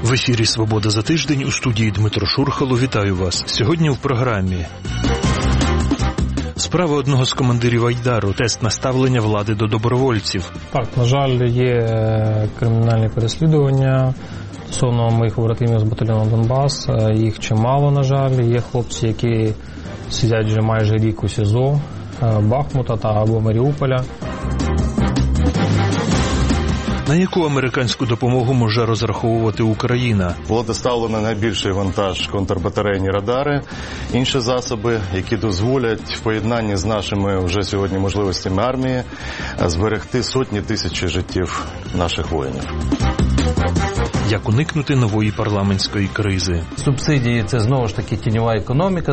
В ефірі «Свобода за тиждень», у студії Дмитро Шурхало. Вітаю вас. Сьогодні в програмі. Справа одного з командирів Айдару. Тест на ставлення влади до добровольців. Так, на жаль, є кримінальні переслідування стосовно моїх побратимів з батальйону Донбас. Їх чимало, на жаль. Є хлопці, які сидять вже майже рік у СІЗО Бахмута або Маріуполя. На яку американську допомогу може розраховувати Україна? Було доставлено найбільший вантаж контрбатарейні радари, інші засоби, які дозволять в поєднанні з нашими вже сьогодні можливостями армії зберегти сотні тисяч життів наших воїнів. Як уникнути нової парламентської кризи? Субсидії – це знову ж таки тіньова економіка.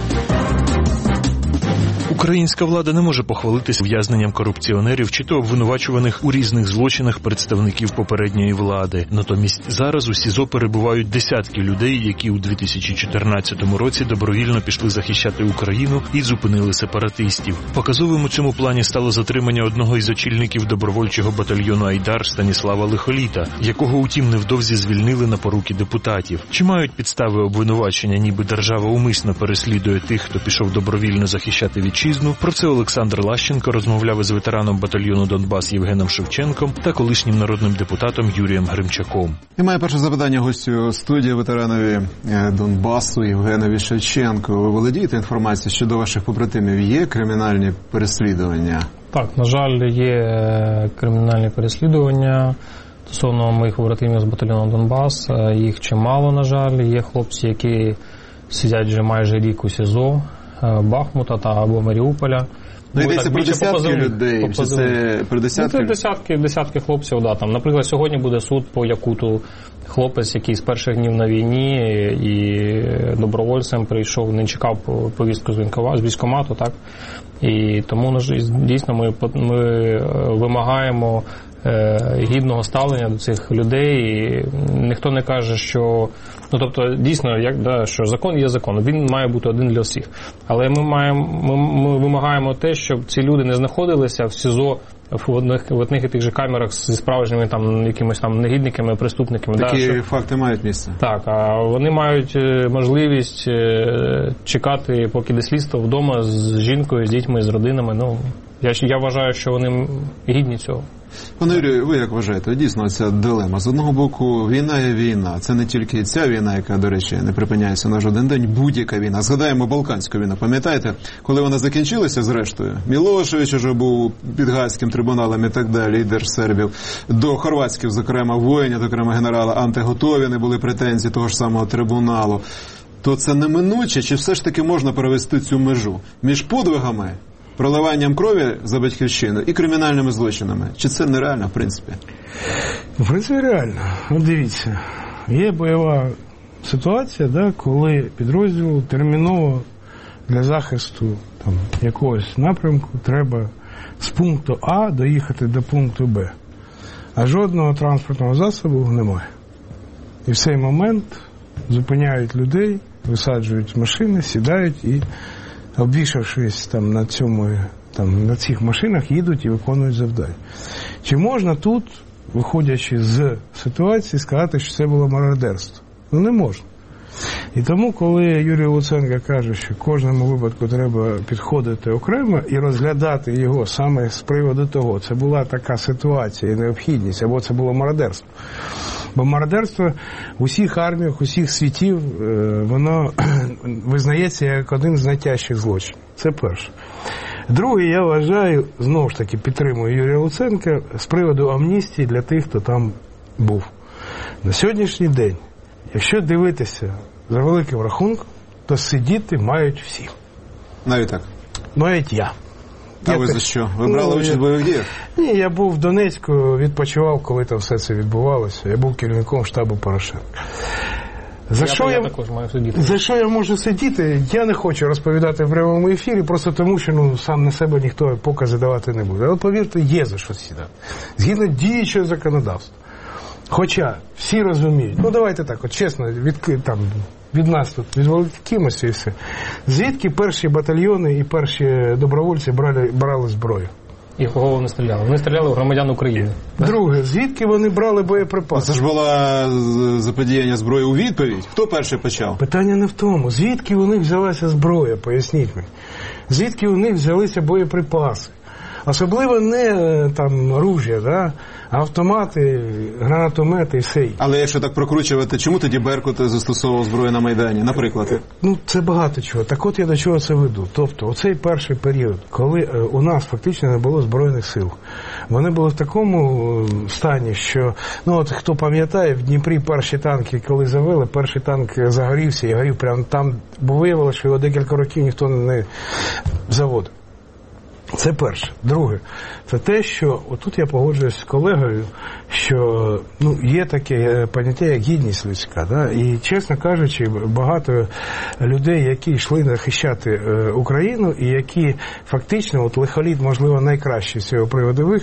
Українська влада не може похвалитися ув'язненням корупціонерів чи то обвинувачуваних у різних злочинах представників попередньої влади. Натомість зараз у СІЗО перебувають десятки людей, які у 2014 році добровільно пішли захищати Україну і зупинили сепаратистів. Показовим у цьому плані стало затримання одного із очільників добровольчого батальйону Айдар Станіслава Лихоліта, якого, утім, невдовзі звільнили на поруки депутатів. Чи мають підстави обвинувачення, ніби держава умисно переслідує тих, хто пішов добровільно захищати вітчизну? Про це Олександр Лащенко розмовляв із ветераном батальйону Донбас Євгеном Шевченком та колишнім народним депутатом Юрієм Гримчаком. І моє перше запитання гостю студії, ветеранові Донбасу Євгенові Шевченку. Ви володієте інформацією щодо ваших побратимів? Є кримінальні переслідування? Так, на жаль, є кримінальні переслідування стосовно моїх побратимів з батальйону Донбас. Їх чимало, на жаль. Є хлопці, які сидять вже майже рік у СІЗО Бахмута або Маріуполя. Йдеться про десятки людей, чи це про десятки? Це десятки хлопців, да. Там, наприклад, сьогодні буде суд по Якуту. Хлопець, який з перших днів на війні і добровольцем прийшов, не чекав повістку з військкомату, так? І тому, дійсно, ми вимагаємо гідного ставлення до цих людей. І ніхто не каже, що... Ну, тобто, дійсно, що закон є закон, він має бути один для всіх. Але ми вимагаємо те, щоб ці люди не знаходилися в СІЗО в одних і тих же камерах зі справжніми там якимось там негідниками, преступниками. Такі факти мають місце. Так, а вони мають можливість чекати, поки йде слідство вдома з жінкою, з дітьми, з родинами. Ну, я вважаю, що вони гідні цього. Пане Юрію, ви як вважаєте? Дійсно, ця дилема. З одного боку, війна є війна. Це не тільки ця війна, яка, до речі, не припиняється на жоден день, будь-яка війна. Згадаємо Балканську війну. Пам'ятаєте, коли вона закінчилася, зрештою, Мілошевич уже був під Гаазьким трибуналом і так далі, лідер сербів, до хорватських, зокрема, воїнів, зокрема, генерала Антеготові, не були претензій того ж самого трибуналу. То це неминуче, чи все ж таки можна провести цю межу між подвигами, проливанням крові за батьківщину і кримінальними злочинами? Чи це нереально, в принципі? В принципі, реально. От дивіться, є бойова ситуація, коли підрозділу терміново для захисту якогось напрямку треба з пункту А доїхати до пункту Б. А жодного транспортного засобу немає. І в цей момент зупиняють людей, висаджують машини, сідають і, обвішавшись на цих машинах, їдуть і виконують завдання. Чи можна тут, виходячи з ситуації, сказати, що це було мародерство? Ну, не можна. І тому, коли Юрій Луценко каже, що в кожному випадку треба підходити окремо і розглядати його саме з приводу того, це була така ситуація і необхідність, або це було мародерство. Бо мародерство в усіх арміях, усіх світів, воно визнається як один з найтяжчих злочинів. Це перше. Друге, я вважаю, знову ж таки підтримую Юрія Луценка з приводу амністії для тих, хто там був. На сьогоднішній день, якщо дивитися за великим рахунком, то сидіти мають всі. Навіть так? Навіть я. А ви за що? Ви брали участь в бойових діях? Ні, я був в Донецьку, відпочивав, коли там все це відбувалося. Я був керівником штабу Порошенка. За що я можу сидіти, я не хочу розповідати в прямому ефірі, просто тому, що сам на себе ніхто покази давати не буде. Але, повірте, є за що сідати. Згідно діючого законодавства. Хоча всі розуміють, давайте так, чесно, від нас тут відволікимося і все. Звідки перші батальйони і перші добровольці брали зброю? І кого вони стріляли? Вони стріляли у громадян України. Друге, звідки вони брали боєприпаси? Це ж була заподіяння зброї у відповідь. Хто перший почав? Питання не в тому. Звідки у них взялася зброя, поясніть мені. Звідки у них взялися боєприпаси? Особливо не там ружя, да? Автомати, гранатомети і все. Але якщо так прокручувати, чому тоді Беркут застосовував зброю на Майдані, наприклад? Ну, це багато чого. Так от я до чого це веду. Тобто, оцей перший період, коли у нас фактично не було Збройних сил, вони були в такому стані, що, ну от хто пам'ятає, в Дніпрі перші танки, коли завели, перший танк загорівся і горів прямо там, бо виявилося, що його декілька років ніхто не заводив. Це перше. Друге, це те, що отут я погоджуюсь з колегою, що є таке поняття, як гідність людська. Да? І, чесно кажучи, багато людей, які йшли захищати Україну і які фактично, от лихоліт, можливо, найкращий з цього приводу,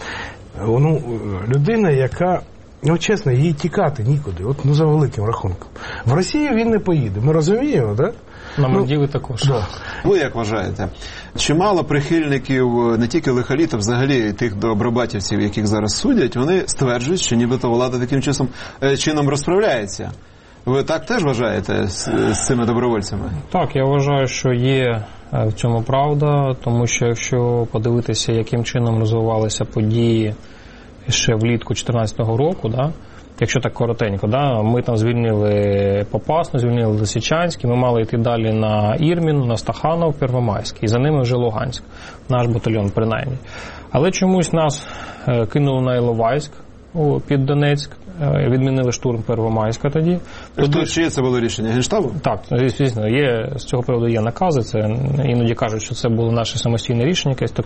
людина, яка, чесно, їй тікати нікуди, за великим рахунком. В Росію він не поїде, ми розуміємо, так? Да? На Мальдіви також. Да. Ви як вважаєте, чимало прихильників не тільки лихоліта, взагалі тих добробатівців, яких зараз судять, вони стверджують, що нібито влада таким чином розправляється. Ви так теж вважаєте з цими добровольцями? Так, я вважаю, що є в цьому правда, тому що якщо подивитися, яким чином розвивалися події ще влітку 2014 року, да, якщо так коротенько, да, ми там звільнили Попасну, звільнили Лисичанський, ми мали йти далі на Ірмін, на Стаханов, Первомайський, і за ними вже Луганськ, наш батальйон принаймні. Але чомусь нас кинули на Іловайськ під Донецьк, відмінили штурм Первомайська тоді. Чиє це було рішення? Генштабу? Так, звісно, з цього приводу є накази, це іноді кажуть, що це було наше самостійне рішення, якесь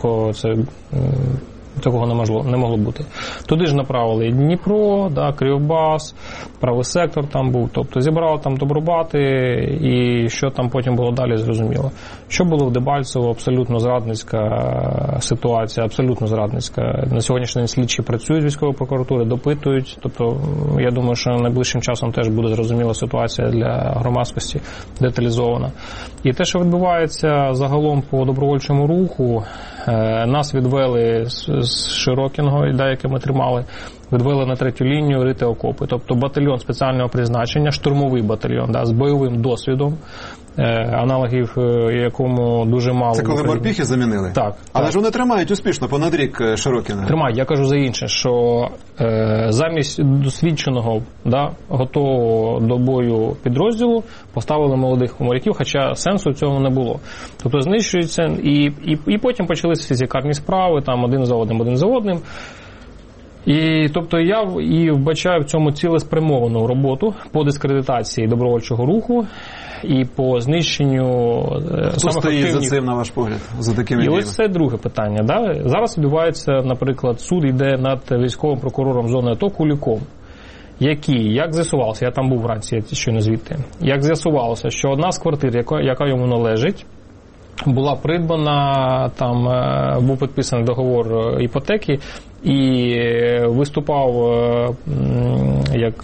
такого не могло бути. Туди ж направили і Дніпро, да, Кривбас, правий сектор там був. Тобто зібрали там добробати, і що там потім було далі, зрозуміло. Що було в Дебальцево, абсолютно зрадницька ситуація, абсолютно зрадницька. На сьогоднішній день слідчі працюють з військової прокуратури, допитують. Тобто, я думаю, що найближчим часом теж буде зрозуміла ситуація для громадськості, деталізована. І те, що відбувається загалом по добровольчому руху, нас відвели з Широкіного, яке ми тримали, відвели на третю лінію рити окопи. Тобто батальйон спеціального призначення, штурмовий батальйон, да, з бойовим досвідом, аналогів якому дуже мало. Це коли морпіхи замінили? Так. Але так. ж вони тримають успішно, понад рік Широкіна. Тримають. Я кажу за інше, що замість досвідченого, да, готового до бою підрозділу поставили молодих моряків, хоча сенсу цього не було. Тобто знищується, і потім почалися фізикальні справи, там один за одним. І, тобто, я вбачаю в цьому цілеспрямовану роботу по дискредитації добровольчого руху і по знищенню Хто стоїть за цим, на ваш погляд, за такими діями? І ось це друге питання. Да? Зараз відбувається, наприклад, суд йде над військовим прокурором зони АТО Куліком, який, як з'ясувалося, я там був вранці, я щойно звідти, як з'ясувалося, що одна з квартир, яка йому належить, була придбана, там був підписаний договор іпотеки, і виступав як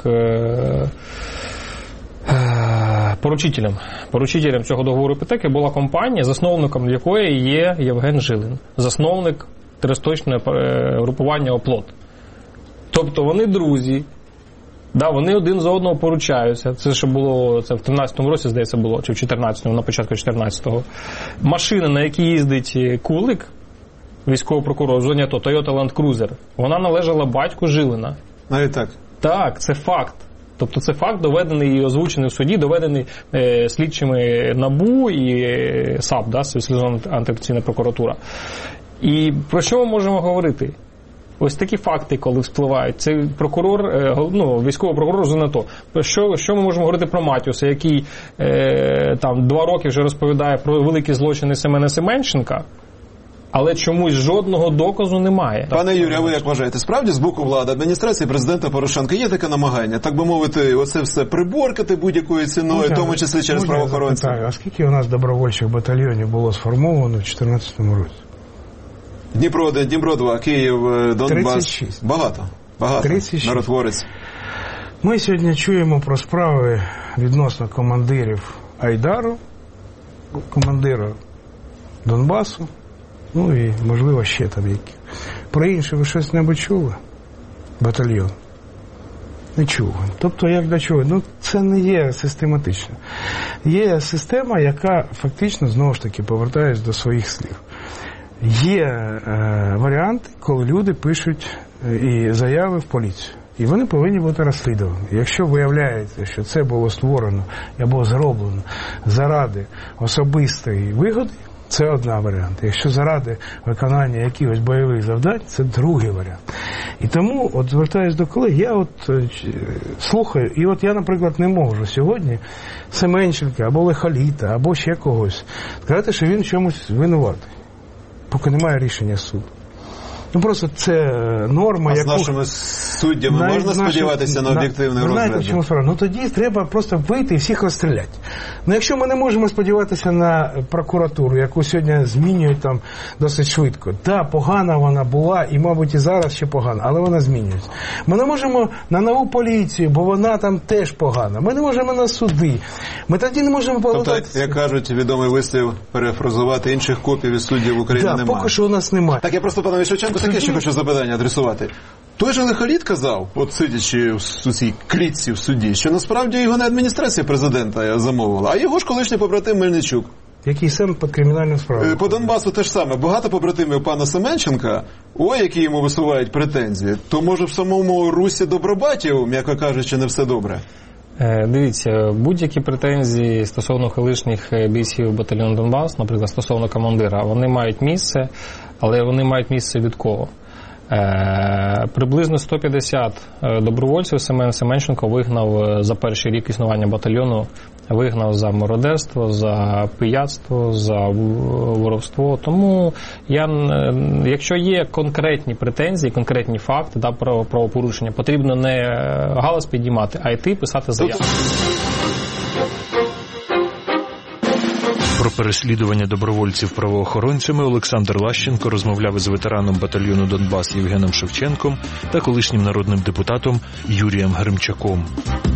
поручителем цього договору іпотеки була компанія, засновником якої є Євген Жилин, засновник терористичного групування «Оплот». Тобто вони друзі, да, вони один за одного поручаються. Це що було, це в 13-му році, здається, було, чи в 14-му, на початку 14-го. Машина, на якій їздить Кулик, військовий прокурор в зоні АТО, Toyota Land Cruiser, вона належала батьку Жилина. Навіть так? Так, це факт. Тобто це факт, доведений і озвучений в суді, доведений слідчими НАБУ і САП, да, Слідчо антикорупційна прокуратура. І про що ми можемо говорити? Ось такі факти, коли вспливають. Це прокурор, військовий прокурор з АТО. Що ми можемо говорити про Матіуса, який там 2 роки вже розповідає про великі злочини Семена Семенченка, але чомусь жодного доказу немає. Пане Юрію, а ви як вважаєте, справді з боку влади, адміністрації президента Порошенка є таке намагання, так би мовити, оце все приборкати будь-якою ціною, в тому числі через правоохоронців? А скільки у нас добровольчих батальйонів було сформовано в 2014 році? Дніпро 1, Дніпро 2, Київ, Донбас. 36. Багато. 36. Народотворець. Ми сьогодні чуємо про справи відносно командирів Айдару, командира Донбасу Ну і, можливо, ще там які. Про інше ви щось-небудь чули? Батальйон? Не чули. Тобто, як до чого? Ну, це не є систематично. Є система, яка фактично, знову ж таки, повертаюсь до своїх слів. Є варіанти, коли люди пишуть і заяви в поліцію. І вони повинні бути розслідувані. Якщо виявляється, що це було створено або зроблено заради особистої вигоди, це одна варіант. Якщо заради виконання якихось бойових завдань, це другий варіант. І тому, от звертаюсь до колег, я от слухаю, і от я, наприклад, не можу сьогодні Семенченка, або Лихоліта, або ще когось сказати, що він в чомусь винуватий, поки немає рішення суду. Ну, просто це норма, яку... А з нашими суддями можна сподіватися на об'єктивне розгляд? Знаєте, чому справа? Ну, тоді треба просто вийти і всіх розстріляти. Ну, якщо ми не можемо сподіватися на прокуратуру, яку сьогодні змінюють там досить швидко. Так, погана вона була, і, мабуть, і зараз ще погана, але вона змінюється. Ми не можемо на нову поліцію, бо вона там теж погана. Ми не можемо на суди. Ми тоді не можемо повертатися... Тобто, як кажуть, відомий вислів, перефразувати, інших копій від суддів в Україні немає. Так, поки що у нас немає. Так, я просто, панове Шевченко, таке ще хочу запитання адресувати. Той же Лихоліт казав, от сидячи у цій клітці в суді, що насправді його не адміністрація президента замовила, а його ж колишній побратим Мельничук. Який сам по кримінальним справам. По Донбасу те ж саме. Багато побратимів пана Семенченка, які йому висувають претензії, то може в самому Русі Добробатів, м'яко кажучи, не все добре? Дивіться, будь-які претензії стосовно колишніх бійців батальйону Донбас, наприклад, стосовно командира, вони мають місце, але вони мають місце від кого? Приблизно 150 добровольців Семен Семенченко вигнав за перший рік існування батальйону, вигнав за мародерство, за пияцтво, за воровство. Тому якщо є конкретні претензії, конкретні факти про правопорушення, потрібно не галас підіймати, а йти писати заяву. Про переслідування добровольців правоохоронцями Олександр Лащенко розмовляв із ветераном батальйону Донбас Євгеном Шевченком та колишнім народним депутатом Юрієм Гримчаком.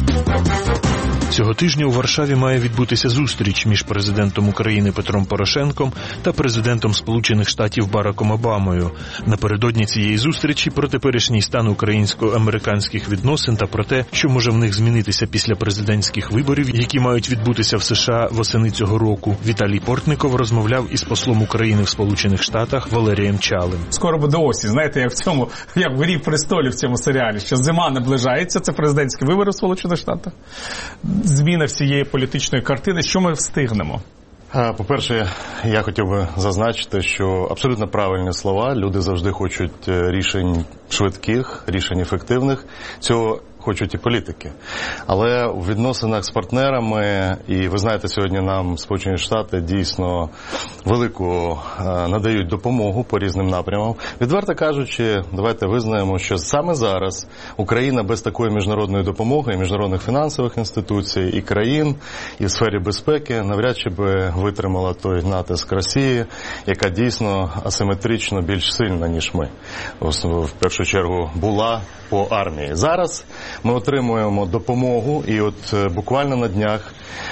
Цього тижня у Варшаві має відбутися зустріч між президентом України Петром Порошенком та президентом Сполучених Штатів Бараком Обамою. Напередодні цієї зустрічі про теперішній стан українсько-американських відносин та про те, що може в них змінитися після президентських виборів, які мають відбутися в США восени цього року, Віталій Портников розмовляв із послом України в Сполучених Штатах Валерієм Чалим. Скоро буде осінь, знаєте, як в «Грі престолів» в цьому серіалі, що зима наближається, це президентські вибори в Сполучених Штатах. Зміна всієї політичної картини. Що ми встигнемо? По-перше, я хотів би зазначити, що абсолютно правильні слова. Люди завжди хочуть рішень швидких, рішень ефективних. Цього хочуть і політики. Але у відносинах з партнерами, і ви знаєте, сьогодні нам Сполучені Штати дійсно велику надають допомогу по різним напрямам. Відверто кажучи, давайте визнаємо, що саме зараз Україна без такої міжнародної допомоги, і міжнародних фінансових інституцій, і країн, і в сфері безпеки навряд чи би витримала той натиск Росії, яка дійсно асиметрично більш сильна, ніж ми. В першу чергу була по армії. Зараз ми отримуємо допомогу, і от буквально на днях,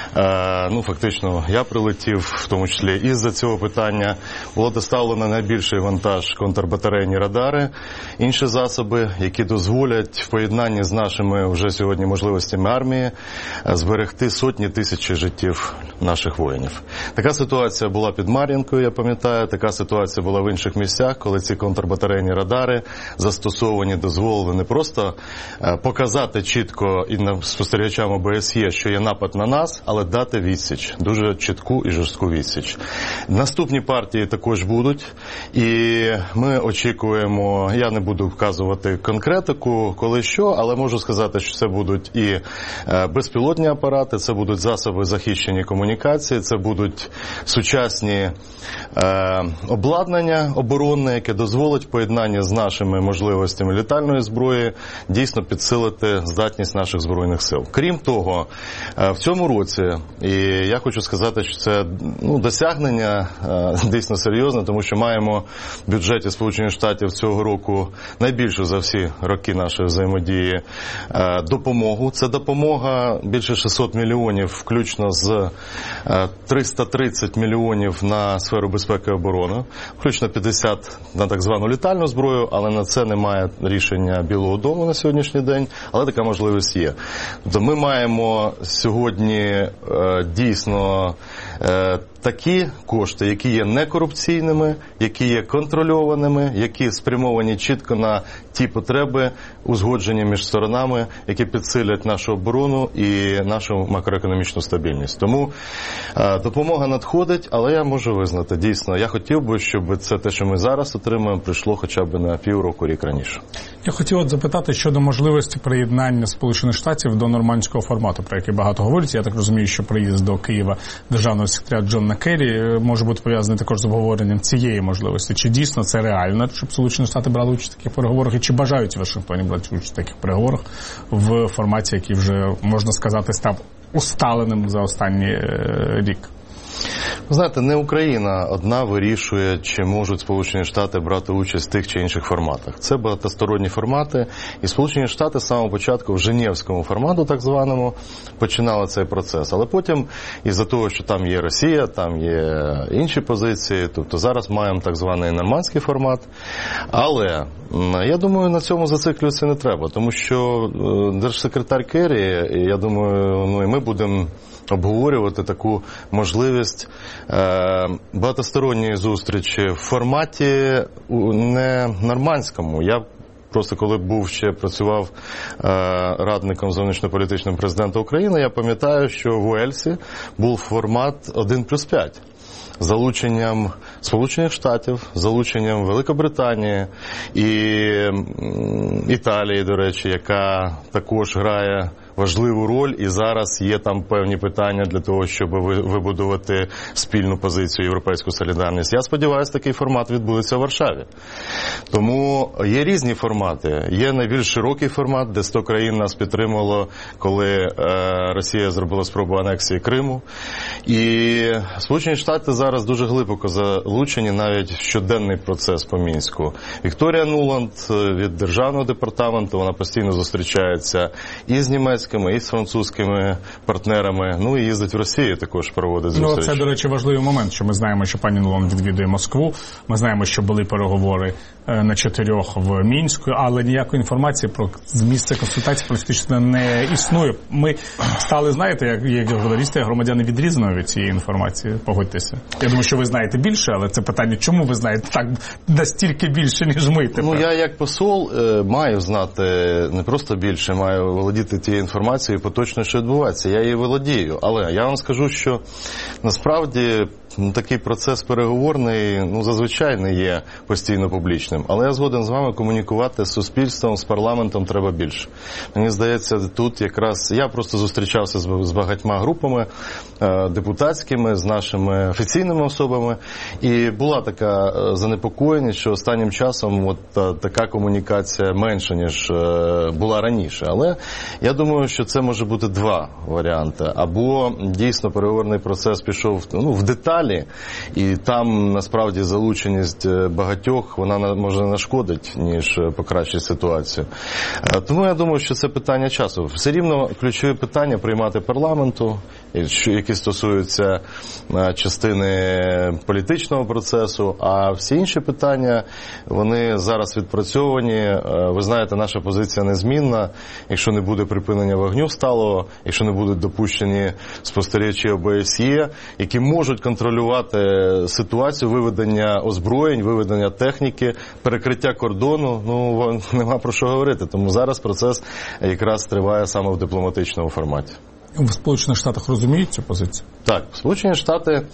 фактично, я прилетів, в тому числі із-за цього питання, було доставлено найбільший вантаж контрбатарейні радари, інші засоби, які дозволять в поєднанні з нашими вже сьогодні можливостями армії зберегти сотні тисяч життів наших воїнів. Така ситуація була під Мар'їнкою, я пам'ятаю, така ситуація була в інших місцях, коли ці контрбатарейні радари застосовані, дозволили не просто показати чітко і спостерігачам ОБСЄ, що є напад на нас, але дати відсіч, дуже чітку і жорстку відсіч. Наступні партії також будуть, і ми очікуємо, я не буду вказувати конкретику, коли що, але можу сказати, що це будуть і безпілотні апарати, це будуть засоби захищені комунікації, це будуть сучасні обладнання оборонне, яке дозволить в поєднанні з нашими можливостями літальної зброї дійсно підсилити посилювати здатність наших Збройних сил. Крім того, в цьому році, і я хочу сказати, що це досягнення дійсно серйозне, тому що маємо в бюджеті Сполучених Штатів цього року найбільшу за всі роки нашої взаємодії допомогу. Це допомога більше 600 мільйонів, включно з 330 мільйонів на сферу безпеки і оборони, включно 50 на так звану літальну зброю, але на це немає рішення Білого дому на сьогоднішній день, але така можливість є. Тобто ми маємо сьогодні дійсно такі кошти, які є некорупційними, які є контрольованими, які спрямовані чітко на ті потреби, узгоджені між сторонами, які підсилять нашу оборону і нашу макроекономічну стабільність. Тому допомога надходить, але я можу визнати, дійсно, я хотів би, щоб це те, що ми зараз отримуємо, прийшло хоча б на півроку, рік раніше. Я хотів запитати щодо можливості приєднання Сполучених Штатів до нормандського формату, про який багато говориться. Я так розумію, що приїзд до Києва державного секретаря Джона Керрі може бути пов'язаний також з обговоренням цієї можливості. Чи дійсно це реально, щоб Сполучені Штати брали участь в таких переговорах, і чи бажають в Вашингтоні брати участь в таких переговорах в форматі, який вже, можна сказати, став усталеним за останній рік? Знаєте, не Україна одна вирішує, чи можуть Сполучені Штати брати участь в тих чи інших форматах. Це багатосторонні формати, і Сполучені Штати з самого початку в Женевському формату, так званому, починали цей процес. Але потім, із-за того, що там є Росія, там є інші позиції, тобто зараз маємо так званий нормандський формат. Але, я думаю, на цьому зациклюватися не треба, тому що держсекретар Керрі, я думаю, і ми будемо обговорювати таку можливість багатосторонньої зустрічі в форматі не нормандському. Я просто коли працював радником зовнішньополітичним президента України, я пам'ятаю, що в Уельсі був формат 1+5. З залученням Сполучених Штатів, з залученням Великобританії і Італії, до речі, яка також грає важливу роль, і зараз є там певні питання для того, щоб вибудувати спільну позицію, європейську солідарність. Я сподіваюся, такий формат відбудеться в Варшаві. Тому є різні формати. Є найбільш широкий формат, де 100 країн нас підтримало, коли Росія зробила спробу анексії Криму. І Сполучені Штати зараз дуже глибоко залучені навіть в щоденний процес по Мінську. Вікторія Нуланд від Державного департаменту, вона постійно зустрічається і з німецькими, і з французькими партнерами, і їздить в Росію, також проводить зустрічі. Це, до речі, важливий момент, що ми знаємо, що пані Нуланд відвідує Москву, ми знаємо, що були переговори на 4 в Мінську, але ніякої інформації про місце консультацій практично не існує. Ми стали, знаєте, як журналісти, громадяни відрізані від цієї інформації, погодьтеся. Я думаю, що ви знаєте більше, але це питання, чому ви знаєте так настільки більше, ніж ми тепер? Я як посол маю знати не просто більше, маю володіти тією інформацією поточно, що відбувається. Я її володію, але я вам скажу, що насправді такий процес переговорний, зазвичай не є постійно публічним. Але я згоден з вами, комунікувати з суспільством, з парламентом треба більше. Мені здається, тут якраз я просто зустрічався з багатьма групами депутатськими, з нашими офіційними особами, і була така занепокоєність, що останнім часом така комунікація менша, ніж була раніше. Але я думаю, що це може бути два варіанти. Або дійсно переговорний процес пішов в деталі, і там насправді залученість багатьох, вона може нашкодить, ніж покращить ситуацію. Тому я думаю, що це питання часу. Все рівно ключові питання приймати парламенту, які стосуються частини політичного процесу, а всі інші питання, вони зараз відпрацьовані. Ви знаєте, наша позиція незмінна. Якщо не буде припинення вогню сталого, якщо не будуть допущені спостерігачі ОБСЄ, які можуть контролювати ситуацію, виведення озброєнь, виведення техніки, перекриття кордону, нема про що говорити. Тому зараз процес якраз триває саме в дипломатичному форматі. В Сполучених Штатах розуміють цю позицію? Так, Сполучені Штати,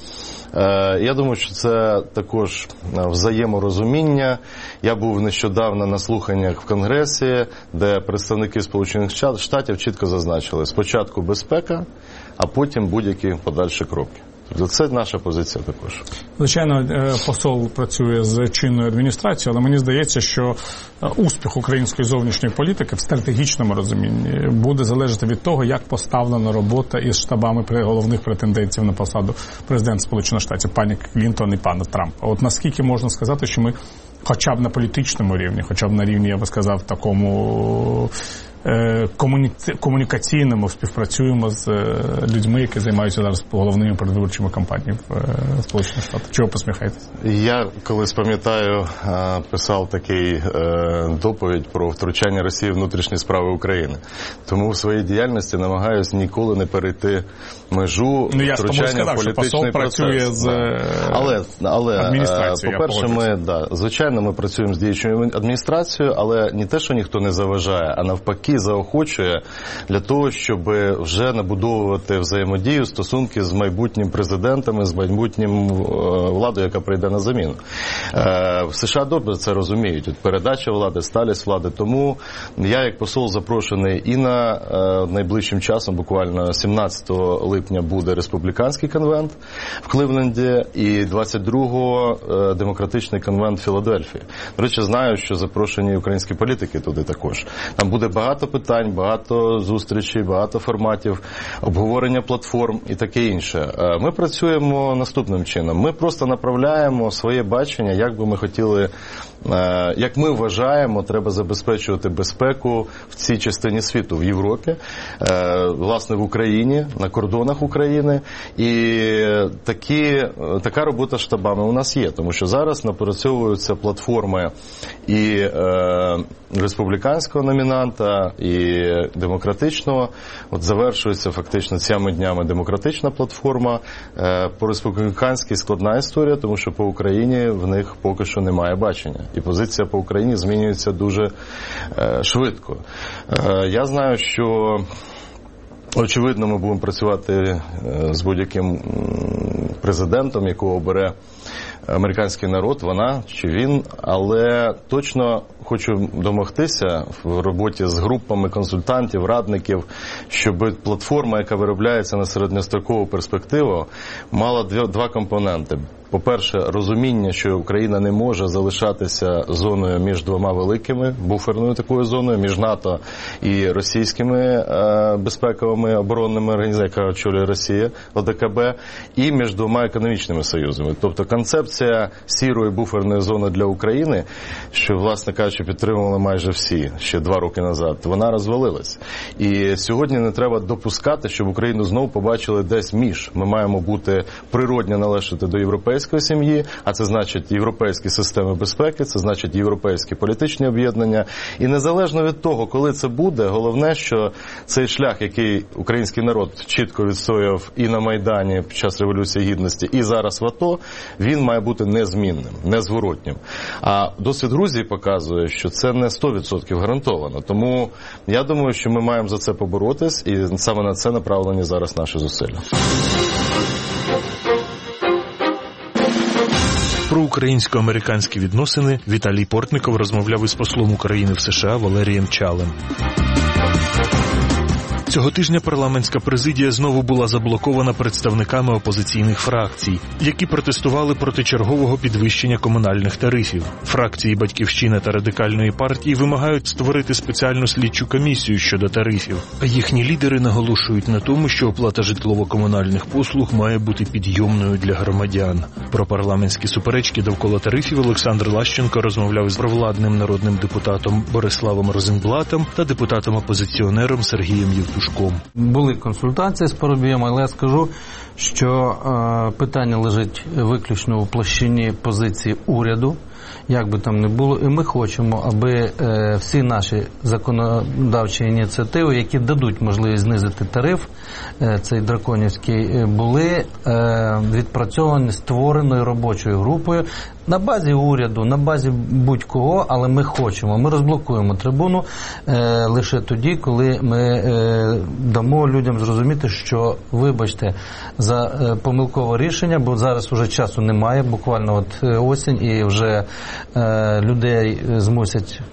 я думаю, що це також взаєморозуміння. Я був нещодавно на слуханнях в Конгресі, де представники Сполучених Штатів чітко зазначили: спочатку безпека, а потім будь-які подальші кроки. Тобто це наша позиція також. Звичайно, посол працює з чинною адміністрацією, але мені здається, що успіх української зовнішньої політики в стратегічному розумінні буде залежати від того, як поставлена робота із штабами головних претендентів на посаду президента Сполучених Штатів, пані Клінтон і пана Трампа. От наскільки можна сказати, що ми хоча б на політичному рівні, хоча б на рівні, я би сказав, такому комунікаційному співпрацюємо з людьми, які займаються зараз головними передвиборчими кампаніями в Сполучених Штатах. Чого посміхаєтесь? Я колись, пам'ятаю, писав такий доповідь про втручання Росії в внутрішні справи України. Тому в своїй діяльності намагаюся ніколи не перейти межу втручання в політичний процес. Але по-перше, звичайно, ми працюємо з діючою адміністрацією, але не те, що ніхто не заважає, а навпаки заохочує для того, щоб вже набудовувати взаємодію, стосунки з майбутнім президентами, з майбутнім владою, яка прийде на заміну. В США добре це розуміють. От передача влади, сталість влади. Тому я, як посол, запрошений і на найближчим часом, буквально 17 липня, буде республіканський конвент в Кливленді і 22-го демократичний конвент в Філадельфії. До речі, знаю, що запрошені українські політики туди також. Там буде багато питань, багато зустрічей, багато форматів, обговорення платформ і таке інше. Ми працюємо наступним чином. Ми просто направляємо своє бачення, як би ми хотіли, як ми вважаємо, треба забезпечувати безпеку в цій частині світу, в Європі, власне, в Україні, на кордонах України. І така робота з штабами у нас є, тому що зараз напрацьовуються платформи і республіканського номінанта, і демократичного. От завершується фактично цими днями демократична платформа. По республіканській складна історія, тому що по Україні в них поки що немає бачення. І позиція по Україні змінюється дуже швидко. Я знаю, що очевидно ми будемо працювати з будь-яким президентом, якого обере американський народ, вона чи він, але точно хочу домогтися в роботі з групами консультантів, радників, щоб платформа, яка виробляється на середньострокову перспективу, мала два компоненти. По-перше, розуміння, що Україна не може залишатися зоною між двома великими, буферною такою зоною, між НАТО і російськими безпековими оборонними організаціями, яка очолює Росія, ОДКБ, і між двома економічними союзами. Тобто концепція сірої буферної зони для України, що, власне кажучи, підтримували майже всі ще 2 роки назад, вона розвалилась. І сьогодні не треба допускати, щоб Україну знову побачили десь між. Ми маємо бути природньо належати до європейської сім'ї, а це значить європейські системи безпеки, це значить європейські політичні об'єднання. І незалежно від того, коли це буде, головне, що цей шлях, який український народ чітко відстояв і на Майдані під час Революції Гідності, і зараз в АТО, він має бути незмінним, незворотнім. А досвід Грузії показує, що це не 100% гарантовано. Тому я думаю, що ми маємо за це поборотись, і саме на це направлені зараз наші зусилля. Про українсько-американські відносини Віталій Портников розмовляв із послом України в США Валерієм Чалем. Цього тижня парламентська президія знову була заблокована представниками опозиційних фракцій, які протестували проти чергового підвищення комунальних тарифів. Фракції «Батьківщина» та Радикальної партії вимагають створити спеціальну слідчу комісію щодо тарифів. А їхні лідери наголошують на тому, що оплата житлово-комунальних послуг має бути підйомною для громадян. Про парламентські суперечки довкола тарифів Олександр Лащенко розмовляв з провладним народним депутатом Бориславом Розенблатом та депутатом-опозиціонером Сергієм Євтушком. Були консультації з Парубієм, але я скажу, що питання лежить виключно у площині позиції уряду, як би там не було, і ми хочемо, аби всі наші законодавчі ініціативи, які дадуть можливість знизити тариф, цей драконівський, були відпрацьовані створеною робочою групою на базі уряду, на базі будь-кого, але ми хочемо. Ми розблокуємо трибуну лише тоді, коли ми дамо людям зрозуміти, що, вибачте, за помилкове рішення, бо зараз уже часу немає, буквально от осінь, і вже людей змусять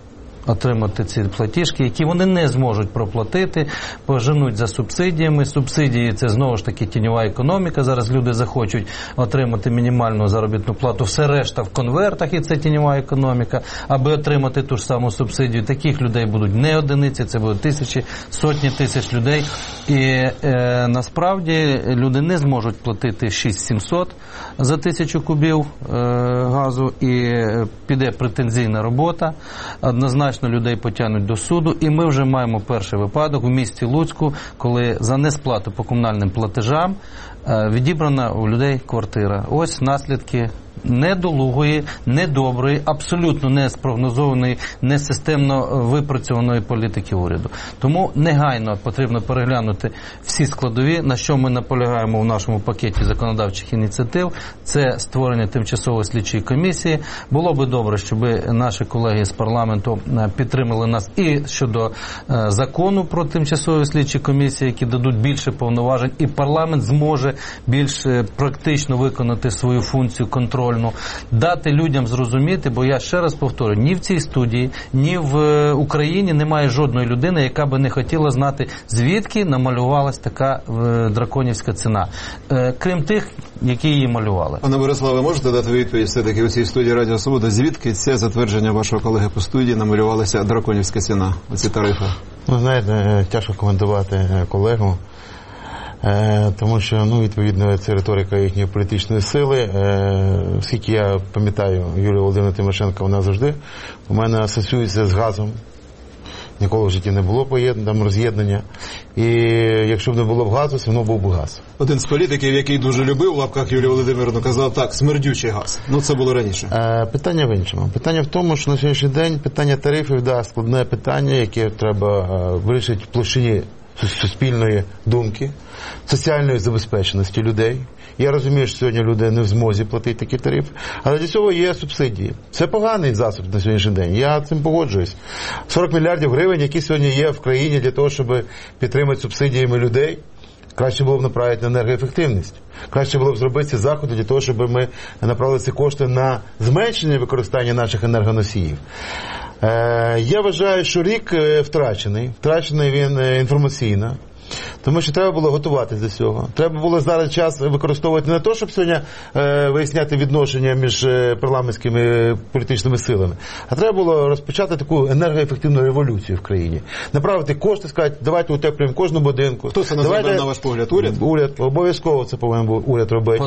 отримати ці платіжки, які вони не зможуть проплатити, поженуть за субсидіями. Субсидії – це знову ж таки тіньова економіка. Зараз люди захочуть отримати мінімальну заробітну плату, все решта в конвертах, і це тіньова економіка. Аби отримати ту ж саму субсидію, таких людей будуть не одиниці, це будуть тисячі, сотні тисяч людей. І насправді люди не зможуть платити 6700 за 1000 кубів газу, і піде претензійна робота. Однозначно людей потягнуть до суду, і ми вже маємо перший випадок у місті Луцьку, коли за несплату по комунальним платежам відібрана у людей квартира. Ось наслідки недолугої, недоброї, абсолютно не спрогнозованої, не системно випрацьованої політики уряду. Тому негайно потрібно переглянути всі складові, на що ми наполягаємо в нашому пакеті законодавчих ініціатив. Це створення тимчасової слідчої комісії. Було би добре, щоб наші колеги з парламенту підтримали нас і щодо закону про тимчасові слідчі комісії, які дадуть більше повноважень, і парламент зможе більш практично виконати свою функцію контролю, дати людям зрозуміти, бо я ще раз повторю, ні в цій студії, ні в Україні немає жодної людини, яка би не хотіла знати, звідки намалювалась така драконівська ціна. Крім тих, які її малювали. Пане Бориславе, можете дати відповідь все-таки у цій студії Радіо Свобода, звідки це затвердження вашого колеги по студії намалювалася драконівська ціна, оці тарифи? Ну, знаєте, тяжко коментувати колегу. Тому що, відповідно, це риторика їхньої політичної сили. Оскільки я пам'ятаю Юлію Володимирівну Тимошенко, вона завжди у мене асоціюється з газом. Ніколи в житті не було роз'єднання. І якщо б не було б газу, все одно був би газ. Один з політиків, який дуже любив, в лапках Юлію Володимирівну, казав так, смердючий газ. Це було раніше. Питання в іншому. Питання в тому, що на сьогоднішній день питання тарифів, складне питання, яке треба вирішити в площині суспільної думки, соціальної забезпеченості людей. Я розумію, що сьогодні люди не в змозі платити такі тарифи, але для цього є субсидії. Це поганий засіб на сьогоднішній день, я з цим погоджуюсь. 40 мільярдів гривень, які сьогодні є в країні для того, щоб підтримати субсидіями людей, краще було б направити на енергоефективність. Краще було б зробити ці заходи для того, щоб ми направили ці кошти на зменшення використання наших енергоносіїв. Я вважаю, що рік втрачений він інформаційно, тому що треба було готуватися до цього. Треба було зараз час використовувати не те, щоб сьогодні виясняти відношення між парламентськими політичними силами, а треба було розпочати таку енергоефективну революцію в країні. Направити кошти, сказати, давайте утеплюємо кожну будинку. Хто це називає, на ваш погляд, уряд? Уряд. Обов'язково це повинен був уряд робити.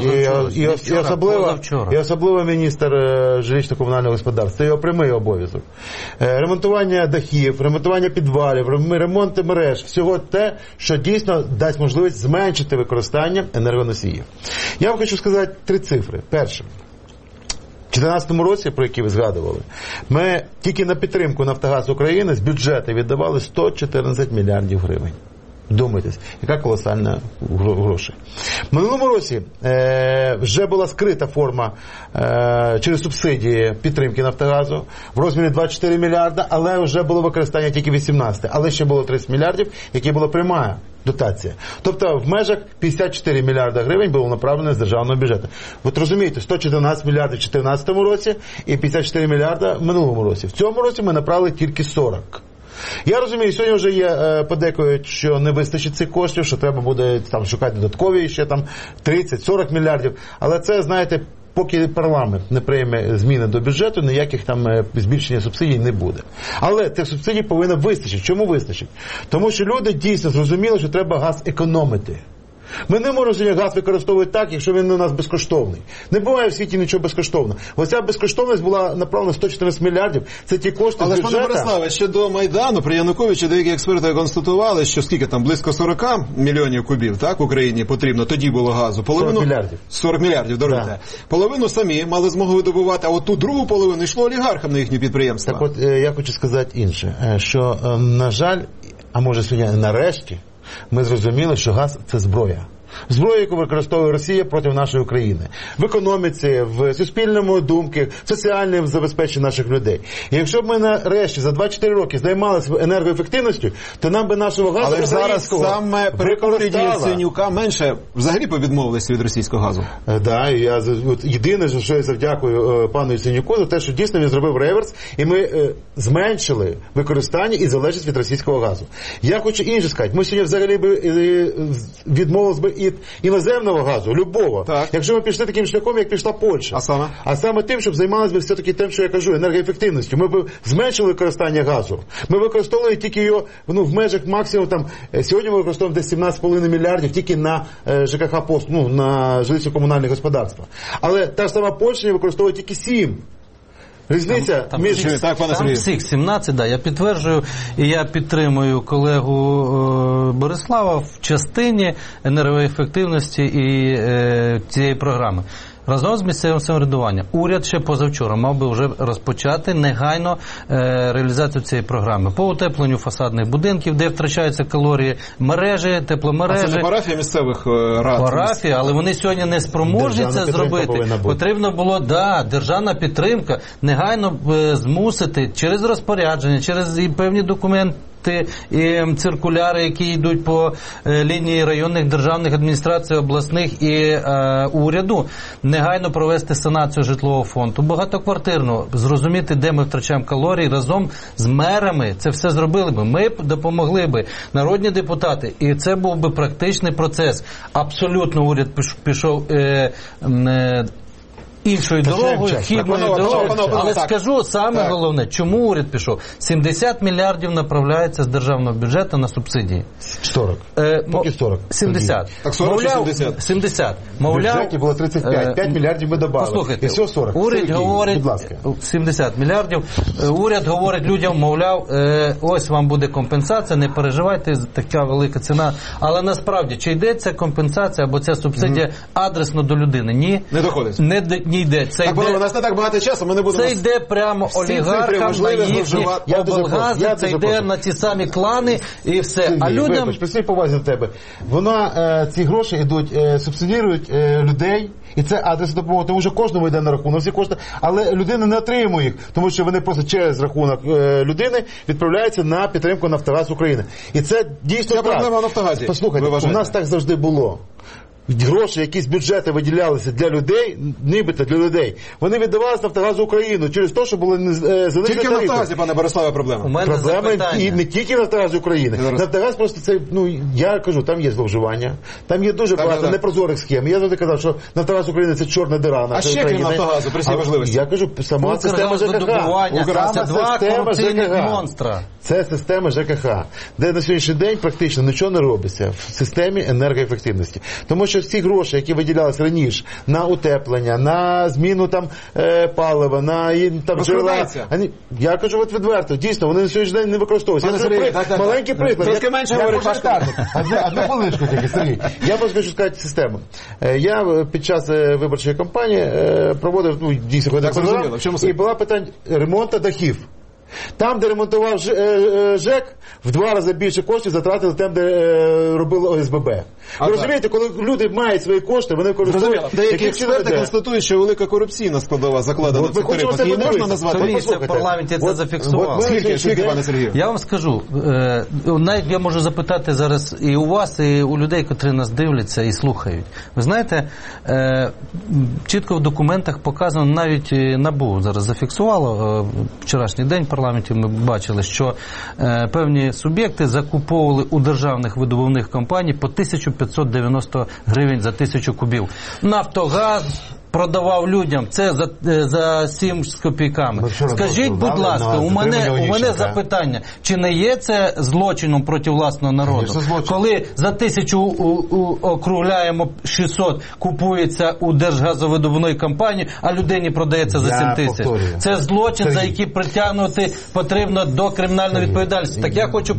І особливо міністр жилищно-комунального господарства. Це його прямий обов'язок. Ремонтування дахів, ремонтування підвалів, ремонт мереж. Всього те, що дійсно дасть можливість зменшити використання енергоносіїв. Я вам хочу сказати 3 цифри. Перше. У 2014 році, про який ви згадували, ми тільки на підтримку «Нафтогаз України» з бюджету віддавали 114 мільярдів гривень. Думайтесь, яка колосальна гроші. В минулому році вже була скрита форма через субсидії підтримки «Нафтогазу» в розмірі 24 мільярда, але вже було використання тільки 18. Але ще було 30 мільярдів, які була пряма дотація. Тобто в межах 54 мільярда гривень було направлено з державного бюджету. Ви розумієте, 114 мільярдів в 2014 році і 54 мільярда в минулому році. В цьому році ми направили тільки 40. Я розумію, сьогодні вже є подекують, що не вистачить цих коштів, що треба буде шукати додаткові ще 30-40 мільярдів. Але це, знаєте, поки парламент не прийме зміни до бюджету, ніяких збільшення субсидій не буде. Але цих субсидій повинно вистачити. Чому вистачить? Тому що люди дійсно зрозуміли, що треба газ економити. Ми не можемо сьогодні газ використовувати так, якщо він у нас безкоштовний. Не буває в світі нічого безкоштовного. Оця безкоштовність була направлена 114 мільярдів. Це ті кошти з бюджету. Але, пане Бориславе, ще до Майдану при Януковичі деякі експерти констатували, що скільки там, близько 40 мільйонів кубів, так, Україні потрібно, тоді було газу. 40 мільярдів. 40 мільярдів, дорогі. Да. Половину самі мали змогу видобувати, а от ту другу половину йшло олігархам на їхні підприємства. Так от, я хочу сказати інше, що, на жаль, а може сьогодні нарешті, ми зрозуміли, що газ – це зброя. Зброю, яку використовує Росія проти нашої України. В економіці, в суспільному думці, в соціальному забезпеченні наших людей. І якщо б ми нарешті за 24 роки займалися енергоефективністю, то нам би нашого газу але зараз саме при уряді Яценюка менше взагалі відмовилися від російського газу. Так, єдине, що я завдякую пану Яценюку за те, що дійсно він зробив реверс, і ми зменшили використання і залежність від російського газу. Я хочу інше сказати. Ми сьогодні взагалі відмовилися би від іноземного газу, любого. Так. Якщо ми пішли таким шляхом, як пішла Польща. А саме тим, щоб займалися все-таки тим, що я кажу, енергоефективністю. Ми б зменшили використання газу. Ми використовували тільки його в межах максимум, сьогодні ми використовуємо десь 17,5 мільярдів тільки на ЖКХ, на жилищно-комунальне господарство. Але та ж сама Польща використовує тільки 7. Різниця між... Там всіх 17, я підтверджую, і я підтримую колегу Борислава в частині енергоефективності і цієї програми. Разом з місцевим самоврядуванням. Уряд ще позавчора мав би вже розпочати негайно реалізацію цієї програми. По утепленню фасадних будинків, де втрачаються калорії, мережі, тепломережі. А це не парафія місцевих рад? Парафія, але вони сьогодні не спроможні це зробити. Потрібно було, державна підтримка, негайно змусити через розпорядження, через певні документи, і циркуляри, які йдуть по лінії районних державних адміністрацій, обласних і уряду, негайно провести санацію житлового фонду, багатоквартирну, зрозуміти, де ми втрачаємо калорії, разом з мерами це все зробили би. Ми допомогли би, народні депутати, і це був би практичний процес. Абсолютно уряд пішов іншою дорогою, хідною дорогою. Але скажу саме головне, чому уряд пішов? 70 мільярдів направляється з державного бюджету на субсидії. 40. Поки 40. 70. Так 40 чи 70? 70. В бюджеті було 35. 5 мільярдів ми добавили. Послухайте, і все 40. Уряд говорить 70 мільярдів. Уряд говорить людям, мовляв, ось вам буде компенсація, не переживайте, така велика ціна. Але насправді, чи йде ця компенсація або ця субсидія адресно до людини? Ні. Не доходить. Не йде. Це так, йде, у нас не так багато часу, ми не будемо... Це йде прямо олігархам на їхні облгази, це йде на ті самі клани і все. Сергій, а людям... Вибач, при повазі до тебе. Ці гроші йдуть, субсидірують людей, і це адрес допомоги, тому що кожному йде на рахунок, всі кошти, але людина не отримує їх, тому що вони просто через рахунок людини відправляються на підтримку Нафтогаз України. І це дійсно так. Це проблема в Нафтогазі. Послухайте, у нас так завжди було. Гроші, якісь бюджети виділялися для людей, нібито для людей, вони віддавалися Нафтогазу Україну через те, що були зелені тільки в Нафтогазі, пане Бориславе, проблема. Проблема і не тільки в Нафтогазі України. Нафтогаз просто це, я кажу, там є зловживання, там є дуже багато непрозорих схем. Я завжди казав, що Нафтогаз України це чорна дира нашої України. А ще крім Нафтогазу, при всій важливості? Я кажу, сама система ЖКХ. Це два корупційних монстра. Це система ЖКХ, де на сьогоднішній день практично нічого не робиться в системі енергоефективності. Тому що всі гроші, які виділялися раніше на утеплення, на зміну палива, на джерела, я кажу відверто, дійсно, вони на сьогоднішній день не використовуються. Маленький приклад. Трошки менше говорить ваш одну хвилинку тільки, Сергій. Я просто хочу сказати систему. Я під час виборчої кампанії проводив, дійсно, і була питання ремонту дахів. Там, де ремонтував ЖЕК, в 2 рази більше коштів затратили там, де робили ОСББ. Ви розумієте, коли люди мають свої кошти, вони використовують... Деякі експерти констатують, що велика корупційна складова закладена в секторі. Її можна назвати? Комісія в парламенті це зафіксувала. Скільки, пане Сергію? Я вам скажу, навіть я можу запитати зараз і у вас, і у людей, котрі нас дивляться і слухають. Ви знаєте, чітко в документах показано, навіть НАБУ зараз зафіксувало вчорашній день в парламенті, ми бачили, що певні суб'єкти закуповували у державних видобувних компаній по 1590 гривень за 1000 кубів. Нафтогаз продавав людям це за 7 з копійками. Скажіть, будь ласка, у мене запитання, чи не є це злочином проти власного народу? Коли за 1000 округляємо 600 купується у держгазовидобувної компанії, а людині продається за 7000. Це злочин, за який притягнути потрібно до кримінальної відповідальності. Так я хочу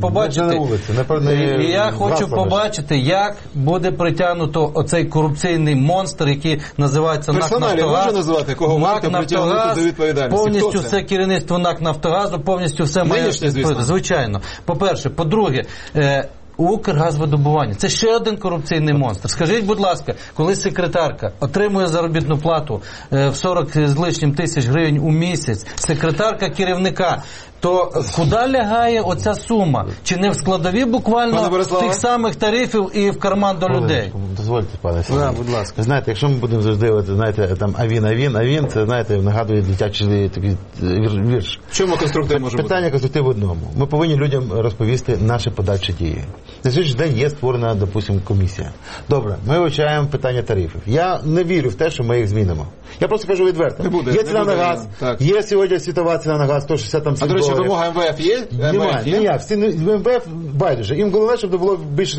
побачити, як буде притягнуто оцей корупційний монстр, який називається НАК «Нафтогаз», назвати, кого варто притягнути до відповідальності. Повністю все керівництво НАК «Нафтогазу», повністю все має відповідальність. Звичайно. По-перше. По-друге, Укргазвидобування. Це ще один корупційний монстр. Скажіть, будь ласка, коли секретарка отримує заробітну плату в 40 з лишнім тисяч гривень у місяць, секретарка керівника, то куди лягає оця сума? Чи не в складові буквально тих самих тарифів і в карман до людей? Дозвольте, пане Сергій. Будь ласка. Знаєте, якщо ми будемо завжди, знаєте, там авін, це, знаєте, нагадує дитячий такий вірш. В чому конструктив може бути? Питання конструктив в одному. Ми повинні людям розповісти наші подальші дії. На сьогоднішній день є створена, допустимо, комісія. Добре, ми вивчаємо питання тарифів. Я не вірю в те, що ми їх змінимо. Я просто кажу відверто. Є ціна на газ, є сьогодні світова ціна на газ, 160 там $7. А, до речі, вимога МВФ є? Немає, ніяк. МВФ байдуже. Їм головне, щоб було більше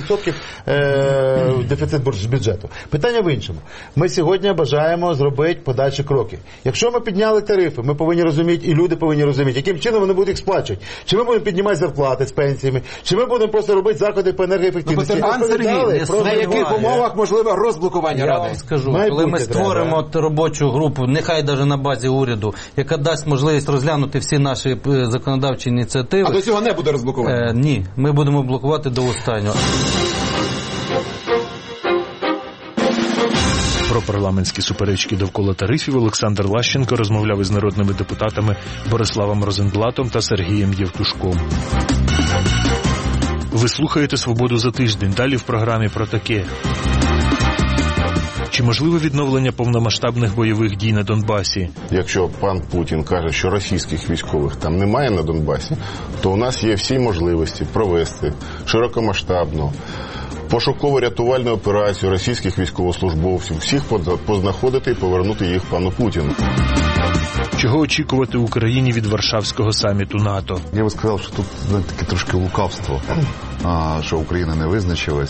5% дефіцит бюджету. Питання в іншому. Ми сьогодні бажаємо зробити подальші кроки. Якщо ми підняли тарифи, ми повинні розуміти, і люди повинні розуміти, яким чином вони будуть їх сплачувати. Чи ми будемо піднімати зарплати з пенсіями, чи ми будемо просто робити заходи по енергоефективності. Пан Сергій, на яких умовах можливе розблокування Ради? Я вам скажу, коли ми створимо робочу групу, нехай навіть на базі уряду, яка дасть можливість розглянути всі наші законодавчі ініціативи. А до цього не буде розблокування? Ні, ми будемо блокувати до останнього. Про парламентські суперечки довкола тарифів Олександр Лащенко розмовляв із народними депутатами Бориславом Розенблатом та Сергієм Євтушком. Ви слухаєте «Свободу за тиждень». Далі в програмі про таке. Чи можливе відновлення повномасштабних бойових дій на Донбасі? Якщо пан Путін каже, що російських військових там немає на Донбасі, то у нас є всі можливості провести широкомасштабну пошуково-рятувальну операцію російських військовослужбовців, всіх познаходити і повернути їх пану Путіну. Чого очікувати Україні від Варшавського саміту НАТО? Я би сказав, що тут таке трошки лукавство, що Україна не визначилась.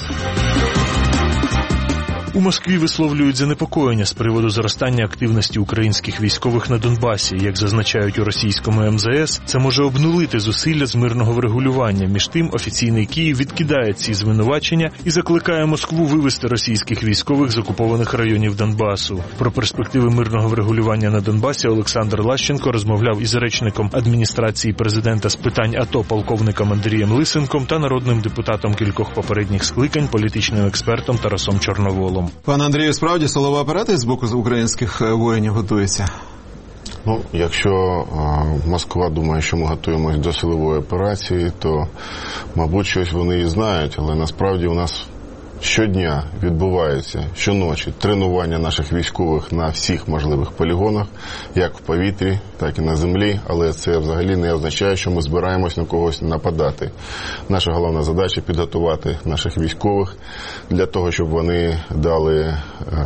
У Москві висловлюють занепокоєння з приводу зростання активності українських військових на Донбасі. Як зазначають у російському МЗС, це може обнулити зусилля з мирного врегулювання. Між тим, офіційний Київ відкидає ці звинувачення і закликає Москву вивести російських військових з окупованих районів Донбасу. Про перспективи мирного врегулювання на Донбасі Олександр Лащенко розмовляв із речником адміністрації президента з питань АТО полковником Андрієм Лисенком та народним депутатом кількох попередніх скликань, політичним експертом Тарасом Чорноволом. Пане Андрію, справді силова операція з боку українських воїнів готується? Ну, якщо Москва думає, що ми готуємось до силової операції, то, мабуть, щось вони і знають, але насправді у нас щодня відбувається, щоночі тренування наших військових на всіх можливих полігонах, як в повітрі, так і на землі, але це взагалі не означає, що ми збираємось на когось нападати. Наша головна задача – підготувати наших військових для того, щоб вони дали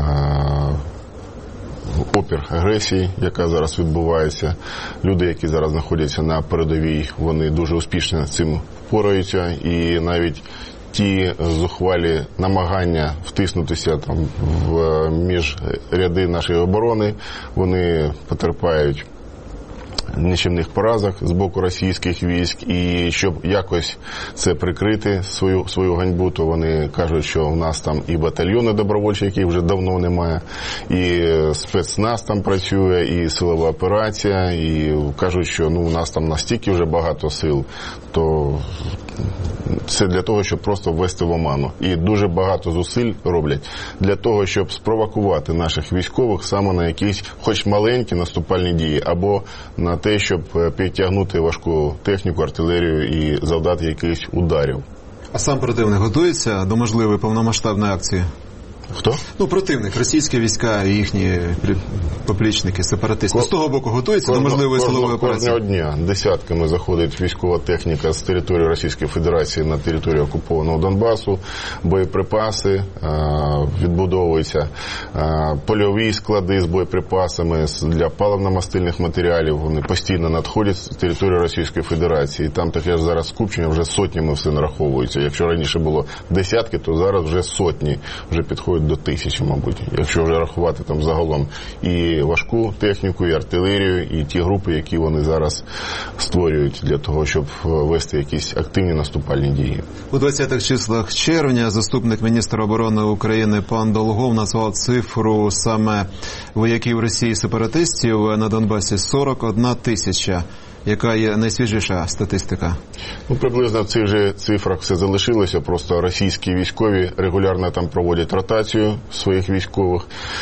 опір агресії, яка зараз відбувається. Люди, які зараз знаходяться на передовій, вони дуже успішно з цим впораються, і навіть ті зухвалі намагання втиснутися там між ряди нашої оборони, вони потерпають нищівних поразок з боку російських військ, і щоб якось це прикрити, свою ганьбу, то вони кажуть, що в нас там і батальйони добровольчі, яких вже давно немає, і спецназ там працює, і силова операція, і кажуть, що у нас там настільки вже багато сил, то це для того, щоб просто ввести в оману. І дуже багато зусиль роблять для того, щоб спровокувати наших військових саме на якісь хоч маленькі наступальні дії, або на те, щоб підтягнути важку техніку, артилерію і завдати якихось ударів. А сам противник готується до можливої повномасштабної акції? Хто? Противник, російські війська і їхні поплічники, сепаратисти. З того боку готуються до можливої силової операції? Кожного дня десятками заходить військова техніка з території Російської Федерації на територію окупованого Донбасу, боєприпаси, відбудовуються польові склади з боєприпасами для паливно-мастильних матеріалів. Вони постійно надходять з території Російської Федерації. І там таке зараз скупчення вже сотнями все нараховується. Якщо раніше було десятки, то зараз вже сотні, вже підходять до 1000, мабуть. Якщо вже рахувати там загалом і важку техніку, і артилерію, і ті групи, які вони зараз створюють для того, щоб вести якісь активні наступальні дії. У 20-х числах червня заступник міністра оборони України пан Долгов назвав цифру саме вояків Росії сепаратистів на Донбасі 41 000. Яка є найсвіжіша статистика? Приблизно в цих же цифрах все залишилося, просто російські військові регулярно там проводять ротацію своїх військових,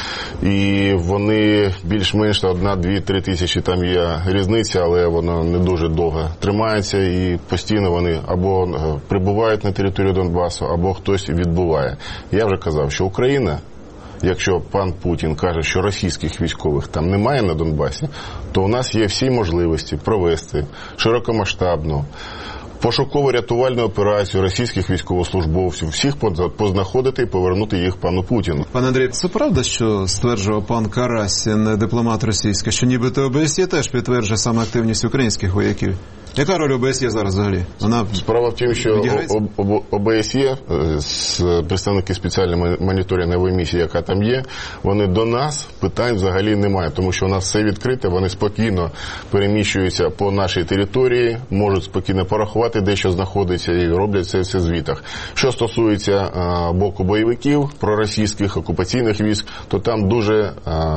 і вони більш-менш 1, 2, 3 тисячі там є різниця, але вона не дуже довго тримається, і постійно вони або прибувають на територію Донбасу, або хтось відбуває. Я вже казав, що Україна, якщо пан Путін каже, що російських військових там немає на Донбасі, то у нас є всі можливості провести широкомасштабну пошуково-рятувальну операцію російських військовослужбовців, всіх познаходити і повернути їх пану Путіну. Пане Андрій, це правда, що стверджував пан Карасін, дипломат російський, що нібито ОБСЄ теж підтверджує саме активність українських вояків? Яка роль ОБСЄ зараз взагалі? Справа в тім, що ОБСЄ, представники спеціальної моніторингової місії, яка там є, вони до нас питань взагалі немає, тому що у нас все відкрите, вони спокійно переміщуються по нашій території, можуть спокійно порахувати, де що знаходиться, і роблять це все в звітах. Що стосується боку бойовиків, проросійських окупаційних військ, то там дуже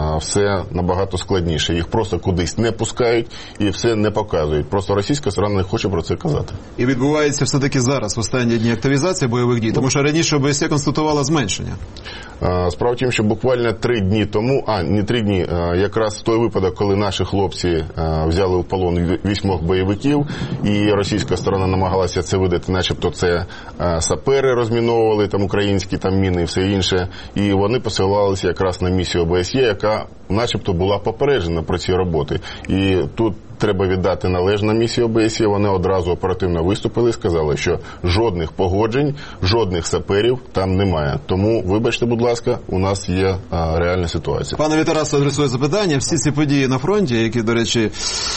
все набагато складніше. Їх просто кудись не пускають і все не показують. Просто російська сторона не хоче про це казати. І відбувається все-таки зараз, в останні дні, активізація бойових дій, тому що раніше ОБСЄ констатувала зменшення. Справа в тім, що буквально 3 дні тому, не 3 дні, якраз той випадок, коли наші хлопці взяли в полон 8 бойовиків, і російська сторона намагалася це видати, начебто це сапери розміновували, там українські там міни і все інше, і вони посилалися якраз на місію ОБСЄ, яка начебто була попереджена про ці роботи. І тут треба віддати належне місії ОБСЄ, вони одразу оперативно виступили і сказали, що жодних погоджень, жодних саперів там немає. Тому, вибачте, будь ласка, у нас є реальна ситуація. Пане Тарасу, адресує запитання. Всі ці події на фронті, які, до речі,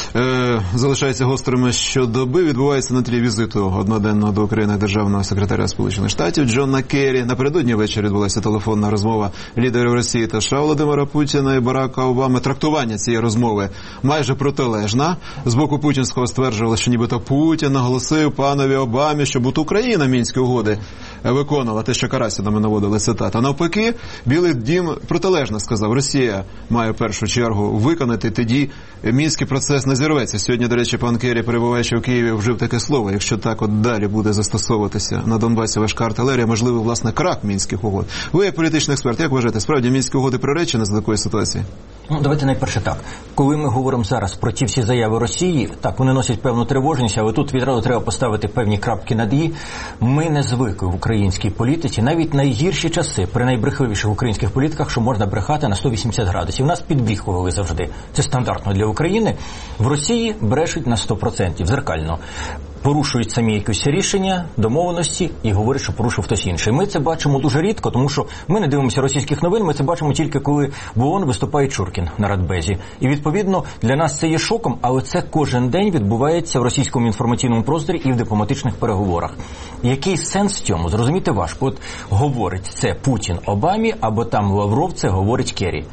залишаються гострими щодоби, відбуваються на тлі візиту одноденного до України державного секретаря Сполучених Штатів Джона Керрі. Напередодні ввечері відбулася телефонна розмова лідерів Росії та США Володимира Путіна і Барака Обами. Трактування цієї розмови майже протилежна. З боку путінського стверджували, що нібито Путін наголосив панові Обамі, щоб от Україна Мінські угоди виконувала, те, що Карасі нам наводили цитата. Навпаки, Білий дім протилежно сказав, Росія має в першу чергу виконати, тоді Мінський процес не зірветься. Сьогодні, до речі, пан Керрі, перебуваючи в Києві, вжив таке слово, якщо так от далі буде застосовуватися на Донбасі важка артилерія, можливо, власне, крах Мінських угод. Ви, як політичний експерт, як вважаєте, справді Мінські угоди приречені за такої ситуації? Давайте найперше так. Коли ми говоримо зараз про ті всі заяви Росії, так, вони носять певну тривожність, але тут відразу треба поставити певні крапки над «і». Ми не звикли в українській політиці, навіть найгірші часи, при найбрехливіших українських політиках, що можна брехати на 180 градусів. Нас підбріхували завжди. Це стандартно для України. В Росії брешуть на 100%, зеркально. Порушують самі якісь рішення, домовленості і говорять, що порушив хтось інший. Ми це бачимо дуже рідко, тому що ми не дивимося російських новин, ми це бачимо тільки коли в ООН виступає Чуркін на Радбезі. І відповідно для нас це є шоком, але це кожен день відбувається в російському інформаційному просторі і в дипломатичних переговорах. Який сенс в цьому? Зрозуміти важко. От говорить це Путін Обамі, або там Лавров це говорить Керрі.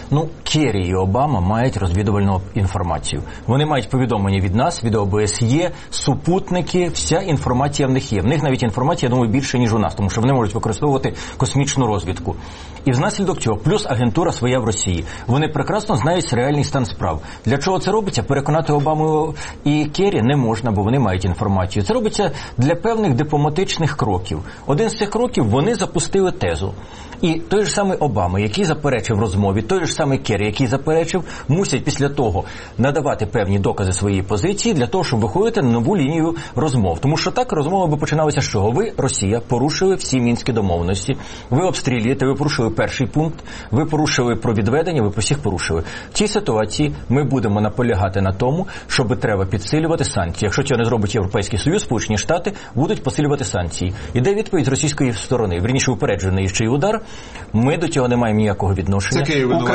Керрі і Обама мають розвідувальну інформацію. Вони мають повідомлення від нас, від ОБСЄ, супутники, вся інформація в них є. В них навіть інформація, я думаю, більше, ніж у нас, тому що вони можуть використовувати космічну розвідку. І внаслідок цього, плюс агентура своя в Росії. Вони прекрасно знають реальний стан справ. Для чого це робиться? Переконати Обаму і Керрі не можна, бо вони мають інформацію. Це робиться для певних дипломатичних кроків. Один з цих кроків вони запустили тезу. І той ж самий Обама, який заперечив розмові, той ж самий Керрі, який заперечив, мусять після того надавати певні докази своєї позиції для того, щоб виходити на нову лінію розмов. Тому що так розмова би починалася з чого? Ви, Росія, порушили всі мінські домовленості, ви обстрілюєте, ви порушили перший пункт, ви порушили про відведення, ви всіх порушили. В цій ситуації ми будемо наполягати на тому, щоб треба підсилювати санкції. Якщо цього не зробить Європейський Союз, Сполучені Штати будуть посилювати санкції. Іде відповідь з російської сторони. Вірніше, упереджений ще й удар. Ми до цього не маємо ніякого відношення.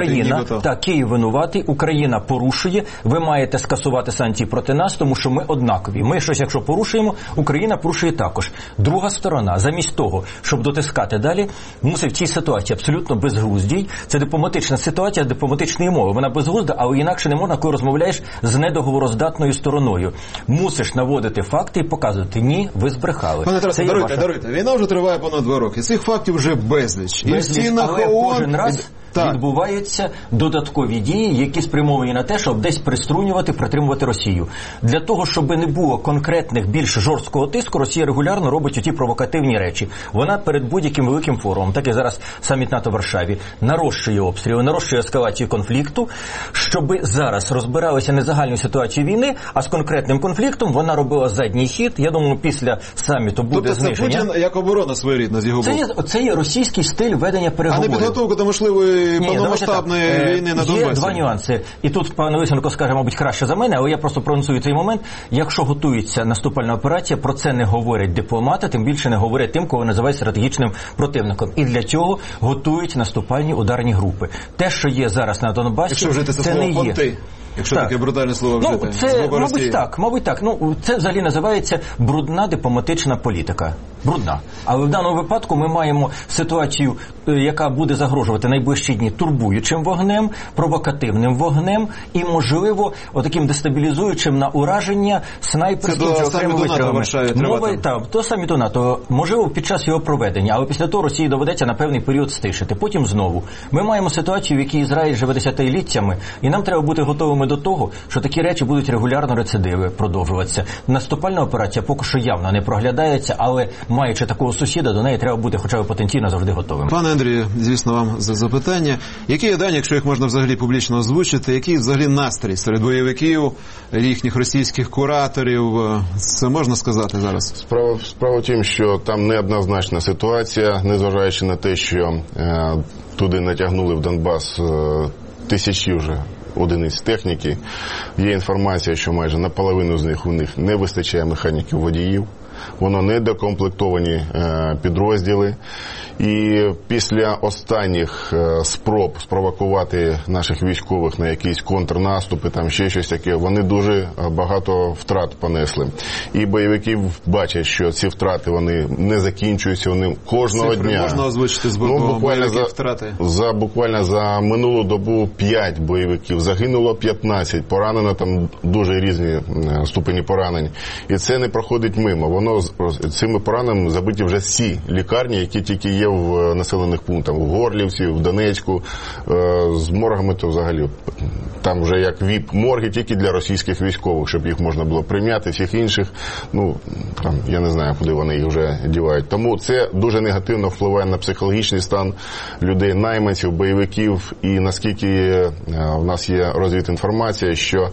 Київ винуватий, Україна порушує, ви маєте скасувати санкції проти нас, тому що ми однакові. Ми щось, якщо порушуємо, Україна порушує також. Друга сторона, замість того, щоб дотискати далі, мусить в цій ситуації абсолютно безглуздій. Це дипломатична ситуація, дипломатичної мови. Вона безглузда, але інакше не можна, коли розмовляєш з недоговороздатною стороною. Мусиш наводити факти і показувати, ні, ви збрехали. Пане Тарасе, даруйте. Війна вже триває понад 2 роки. Цих фактів вже безліч. І в стінах але ООН... кожен раз відбуваються додаткові дії, які спрямовані на те, щоб десь приструнювати, притримувати Росію. Для того, щоб не було конкретних більш жорсткого тиску, Росія регулярно робить оті провокативні речі. Вона перед будь-яким великим форумом, так і зараз саміт НАТО в Варшаві, нарощує обстріли, нарощує ескалацію конфлікту, щоб зараз розбиралися не загальною ситуацією війни, а з конкретним конфліктом вона робила задній хід. Я думаю, після саміту буде зниження. Тобто це Путін як оборона своєрідна з його боку? Це є російський стиль ведення переговорів. А не підготовка до можливої повномасштабної війни на Донбасі? Є два нюанси. І тут пан Лисенко скаже, мабуть, краще за мене, але я просто проанонсую цей момент. Якщо готується наступальна операція, про це не говорять дипломати, тим більше не говорять тим, кого називають стратегічним противником. І для цього готують наступальні ударні групи. Те, що є зараз на Донбасі, це не є. Якщо таке брутальне слово вжити. Це, мабуть так. Це взагалі називається брудна дипломатична політика. Брудна. Але в даному випадку ми маємо ситуацію, яка буде загрожувати найближчі дні турбуючим вогнем, провокативним вогнем і, можливо, отаким дестабілізуючим на ураження снайперським чи окремими вистрілами. То саміту НАТО. Можливо, під час його проведення, але після того Росії доведеться на певний період стишити. Потім знову. Ми маємо ситуацію, в якій Ізраїль живе десятиліттями, і нам треба бути готовими до того, що такі речі будуть регулярно рецидиви продовжуватися. Наступальна операція поки що явно не проглядається, але маючи такого сусіда, до неї треба бути хоча б потенційно завжди готовим. Пане Андрію, звісно, вам за запитання. Які є дані, якщо їх можна взагалі публічно озвучити, який взагалі настрій серед бойовиків, їхніх російських кураторів? Це можна сказати зараз? Справа в тім, що там неоднозначна ситуація, незважаючи на те, що туди натягнули в Донбас тисячі вже одиниць техніки. Є інформація, що майже наполовину з них у них не вистачає механіків, водіїв. Воно недокомплектовані підрозділи. І після останніх спроб спровокувати наших військових на якісь контрнаступи, там ще щось таке, вони дуже багато втрат понесли. І бойовики бачать, що ці втрати вони не закінчуються, вони кожного Цифри дня. Можна озвучити з боку бойовиків втрати? Буквально за минулу добу 5 бойовиків, загинуло 15, поранено там дуже різні ступені поранень. І це не проходить мимо. Воно цими пораненнями забиті вже всі лікарні, які тільки є в населених пунктах, в Горлівці, в Донецьку, з моргами, то взагалі там вже як ВІП-морги тільки для російських військових, щоб їх можна було прийняти, всіх інших, там, я не знаю, куди вони їх вже дівають. Тому це дуже негативно впливає на психологічний стан людей, найманців, бойовиків, і наскільки в нас є розвідінформація, що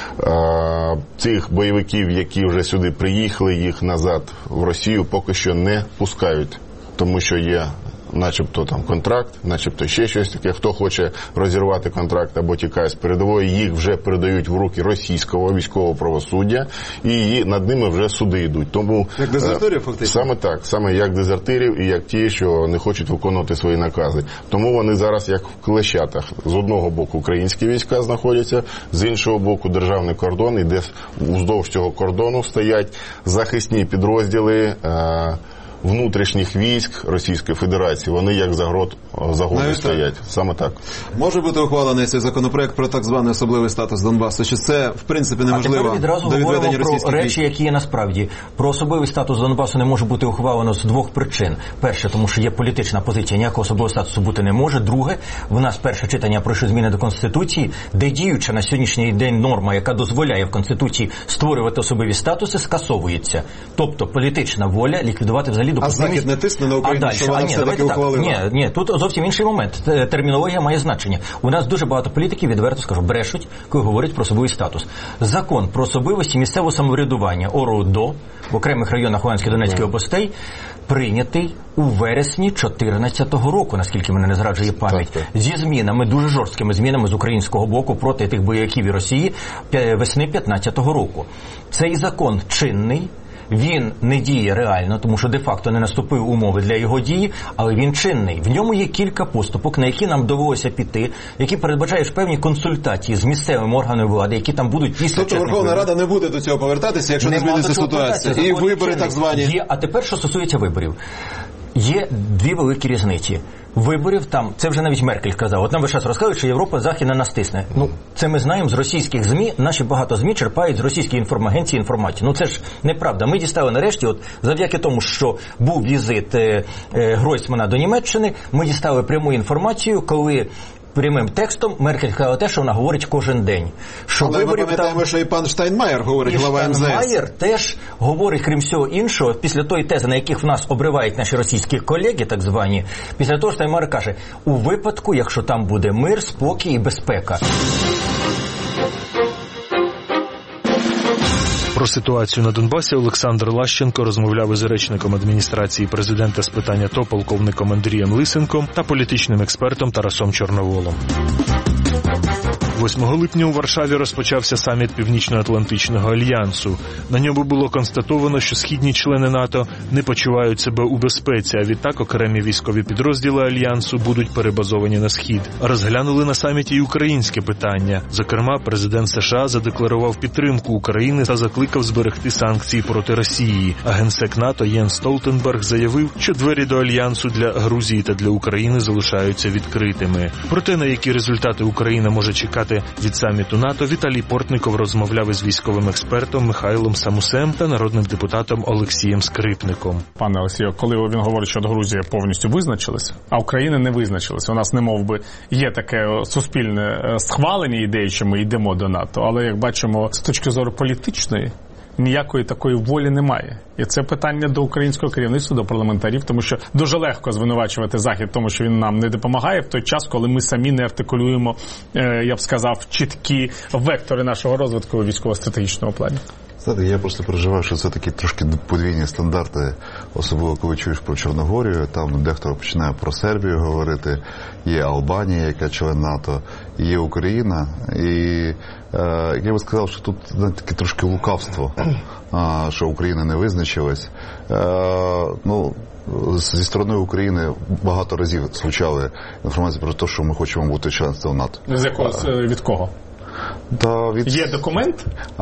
цих бойовиків, які вже сюди приїхали, їх назад в Росію поки що не пускають. Тому що є начебто там контракт, начебто ще щось таке. Хто хоче розірвати контракт або тікає з передової, їх вже передають в руки російського військового правосуддя, і над ними вже суди йдуть. Тому як дезертирів, фактично? Саме так, саме як дезертирів і як ті, що не хочуть виконувати свої накази. Тому вони зараз як в клещатах. З одного боку українські війська знаходяться, з іншого боку державний кордон, і десь уздовж цього кордону стоять захисні підрозділи внутрішніх військ Російської Федерації. Вони як загони стоять. Саме так. Може бути ухвалений цей законопроект про так званий особливий статус Донбасу? Чи це, в принципі, неможливо до відведення російських військ? А тепер відразу говоримо про речі, які є насправді. Про особливий статус Донбасу не може бути ухвалено з двох причин. Перше, тому що є політична позиція, ніякого особливого статусу бути не може. Друге, в нас перше читання пройшли зміни до Конституції, де діюча на сьогоднішній день норма, яка дозволяє в Конституції створювати особливі статуси, скасовується. Тобто політична воля ліквідувати взагалі допустимість. А Захід не тисне на Україну, що вона все-таки ухвалила? Ні, тут зовсім інший момент. Термінологія має значення. У нас дуже багато політиків, відверто скажу, брешуть, коли говорять про особливий статус. Закон про особливості місцевого самоврядування ОРДО в окремих районах Луганської і Донецької областей прийнятий у вересні 2014 року, наскільки мене не зраджує пам'ять, зі змінами, дуже жорсткими змінами з українського боку проти тих бойовиків і Росії весни 2015 року. Цей закон чинний. Він не діє реально, тому що де-факто не наступив умови для його дії, але він чинний. В ньому є кілька поступок, на які нам довелося піти, які передбачають певні консультації з місцевими органами влади, які там будуть після чесних виборів. Тобто Верховна Рада не буде до цього повертатися, якщо не зміниться ситуація. І вибори так звані. А тепер, що стосується виборів. Є дві великі різниці. виборів там, це вже навіть Меркель казав, от нам весь час розказують, що Європа Західна нас тисне. Ну, це ми знаємо з російських ЗМІ, наші багато ЗМІ черпають з російської інформагенції інформацію. Ну, це ж неправда. Ми дістали нарешті, от завдяки тому, що був візит Гройсмана до Німеччини, ми дістали пряму інформацію, коли прямим текстом Меркель сказала те, що вона говорить кожен день. Що але ми пам'ятаємо, що і пан Штайнмаєр говорить, глава МЗС. Штайнмаєр теж говорить, крім всього іншого, після тої тези, на яких в нас обривають наші російські колеги, так звані, після того Штайнмаєр каже, у випадку, якщо там буде мир, спокій і безпека. Про ситуацію на Донбасі Олександр Лащенко розмовляв із речником адміністрації президента з питань АТО полковником Андрієм Лисенком та політичним експертом Тарасом Чорноволом. 8 липня у Варшаві розпочався саміт Північно-Атлантичного альянсу. На ньому було констатовано, що східні члени НАТО не почувають себе у безпеці, а відтак окремі військові підрозділи альянсу будуть перебазовані на схід. Розглянули на саміті й українське питання. Зокрема, президент США задекларував підтримку України та закликав зберегти санкції проти Росії. А генсек НАТО Єнс Столтенберг заявив, що двері до альянсу для Грузії та для України залишаються відкритими. Про те, на які результати Україна може чекати від саміту НАТО, Віталій Портников розмовляв із військовим експертом Михайлом Самусем та народним депутатом Олексієм Скрипником. Пане Олексію, коли він говорить, що Грузія повністю визначилася, а Україна не визначилася, у нас немовби є таке суспільне схвалення ідеї, що ми йдемо до НАТО, але, як бачимо, з точки зору політичної, ніякої такої волі немає. І це питання до українського керівництва, до парламентарів, тому що дуже легко звинувачувати Захід, тому що він нам не допомагає в той час, коли ми самі не артикулюємо, я б сказав, чіткі вектори нашого розвитку у військово-стратегічному плані. Знаєте, я просто переживаю, що це такі трошки подвійні стандарти, особливо коли чуєш про Чорногорію, там дехто починає про Сербію говорити, є Албанія, яка член НАТО, є Україна, і я би сказав, що тут таке трошки лукавство, що Україна не визначилась. Ну, зі сторони України багато разів звучали інформації про те, що ми хочемо бути членством НАТО. З якого, від кого? Є документ?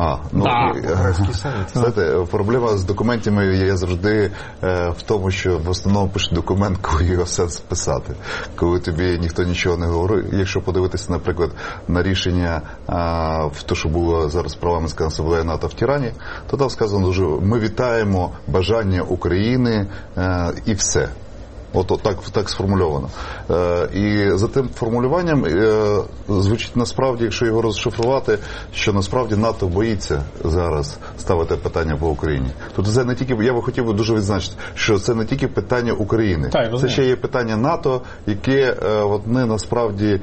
Знаєте, проблема з документами є завжди в тому, що в основному пишуть документ, коли його сенс писати. Коли тобі ніхто нічого не говорить. Якщо подивитися, наприклад, на рішення в те, що було зараз парламентська асамблея НАТО в Тірані, то там сказано дуже, ми вітаємо бажання України і все. От так сформульовано. І за тим формулюванням звучить насправді, якщо його розшифрувати, що насправді НАТО боїться зараз ставити питання по Україні. Тобто це не тільки, я би хотів дуже відзначити, що це не тільки питання України. Це ще є питання НАТО, яке вони насправді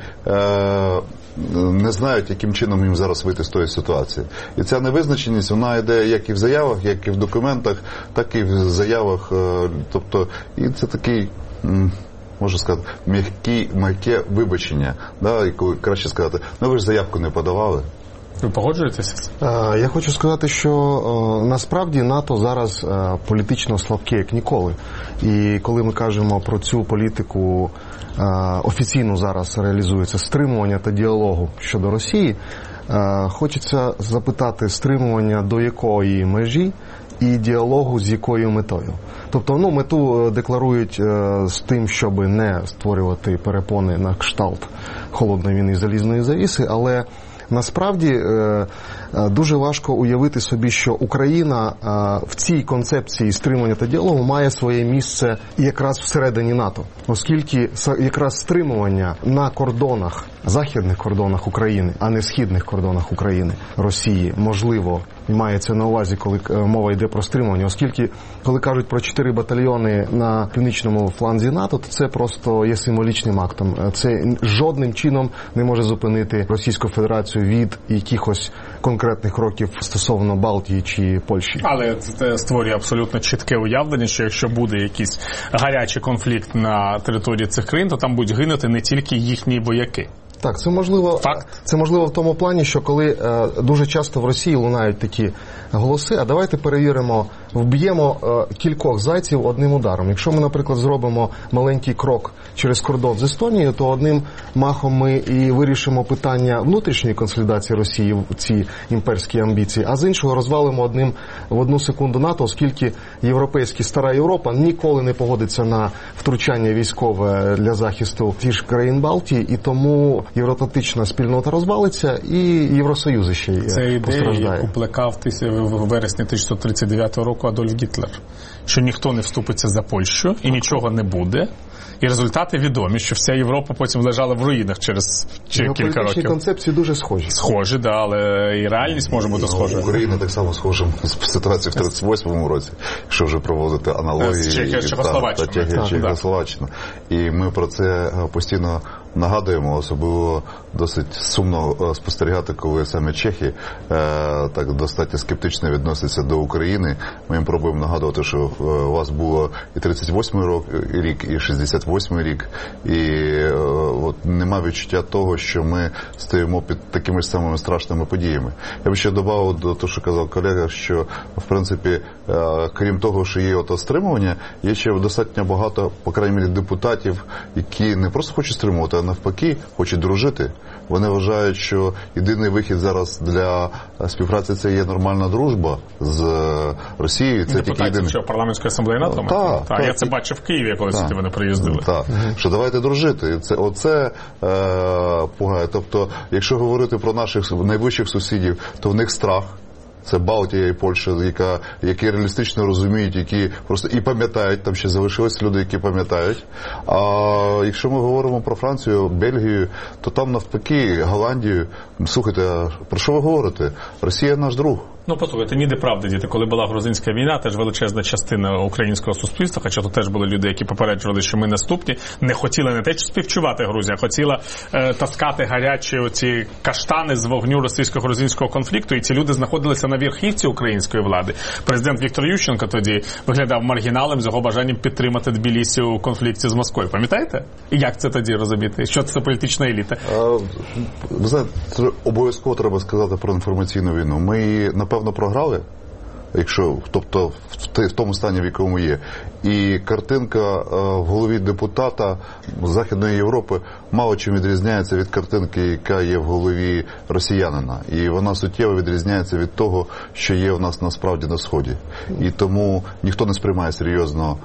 не знають, яким чином їм зараз вийти з тої ситуації. І ця невизначеність, вона йде як і в заявах, як і в документах, так і в заявах. Тобто, і це такий, можна сказати, м'яке вибачення. Да? І коли краще сказати, ну ви ж заявку не подавали. Ви погоджуєтеся? Я хочу сказати, що насправді НАТО зараз політично слабке, як ніколи. І коли ми кажемо про цю політику, офіційно зараз реалізується стримування та діалогу щодо Росії, хочеться запитати, стримування до якої межі і діалогу з якою метою. Тобто, мету декларують з тим, щоб не створювати перепони на кшталт холодної війни, залізної завіси, але насправді дуже важко уявити собі, що Україна в цій концепції стримування та діалогу має своє місце якраз всередині НАТО, оскільки якраз стримування на кордонах, західних кордонах України, а не східних кордонах України, Росії, можливо, мається на увазі, коли мова йде про стримування, оскільки, коли кажуть про 4 батальйони на північному фланзі НАТО, то це просто є символічним актом. Це жодним чином не може зупинити Російську Федерацію від якихось конкретних кроків стосовно Балтії чи Польщі. Але це створює абсолютно чітке уявлення, що якщо буде якийсь гарячий конфлікт на території цих країн, то там будуть гинути не тільки їхні вояки. Так, це можливо. Факт. Це можливо в тому плані, що коли дуже часто в Росії лунають такі голоси, а давайте перевіримо вб'ємо кількох зайців одним ударом. Якщо ми, наприклад, зробимо маленький крок через кордон з Естонією, то одним махом ми і вирішимо питання внутрішньої консолідації Росії в ці імперські амбіції, а з іншого розвалимо в одну секунду НАТО, оскільки європейська стара Європа ніколи не погодиться на втручання військове для захисту ті ж країн Балтії, і тому євроатлантична спільнота розвалиться, і Євросоюз ще постраждає. Це ідея, яку плекав в вересні 1939 року Адольф Гітлер, що ніхто не вступиться за Польщу і нічого не буде. І результати відомі, що вся Європа потім лежала в руїнах через кілька років. Політичні концепції дуже схожі. Схожі, да, але і реальність може бути схожа. Україна так само схожа в ситуації в 1938 році, якщо вже проводити аналогії. З Чехословаччина. І ми про це постійно нагадуємо, особливо досить сумно спостерігати, коли саме чехи так достатньо скептично відносяться до України. Ми їм пробуємо нагадувати, що у вас було і 38-й рік, і 68-й рік, і от нема відчуття того, що ми стоїмо під такими ж самими страшними подіями. Я б ще додав до того, що казав колега, що в принципі, крім того, що є ото стримування, є ще достатньо багато, по крайній мірі, депутатів, які не просто хочуть стримувати, а навпаки, хочуть дружити. Вони вважають, що єдиний вихід зараз для співпраці – це є нормальна дружба з Росією. Це депутатів, єдиний... що парламентської асамблеї НАТО? Так, я це бачив в Києві, коли сюди вони приїздили. Так, що давайте дружити. Оце пугає. Тобто, якщо говорити про наших найближчих сусідів, то в них страх. Це Балтія і Польща, які реалістично розуміють, які просто і пам'ятають, там ще залишились люди, які пам'ятають. А якщо ми говоримо про Францію, Бельгію, то там навпаки, Голландію. Слухайте, про що ви говорите? Росія наш друг. Ну, послухайте, ніде правди, діти. Коли була грузинська війна, теж величезна частина українського суспільства, хоча тут теж були люди, які попереджували, що ми наступні, не хотіли не те, що співчувати Грузія, хотіла таскати гарячі оці каштани з вогню російсько-грузинського конфлікту, і ці люди знаходилися на верхівці української влади. Президент Віктор Ющенко тоді виглядав маргіналом з його бажанням підтримати Тбілісі у конфлікті з Москвою. Пам'ятаєте? І як це тоді розуміти? Що це політична еліта? Ви знаєте, обов'язково треба сказати про інформаційну війну. Ми її, напевно, програли, тобто в тому стані, в якому є. І картинка в голові депутата Західної Європи мало чим відрізняється від картинки, яка є в голові росіянина. І вона суттєво відрізняється від того, що є у нас насправді на Сході. І тому ніхто не сприймає серйозно.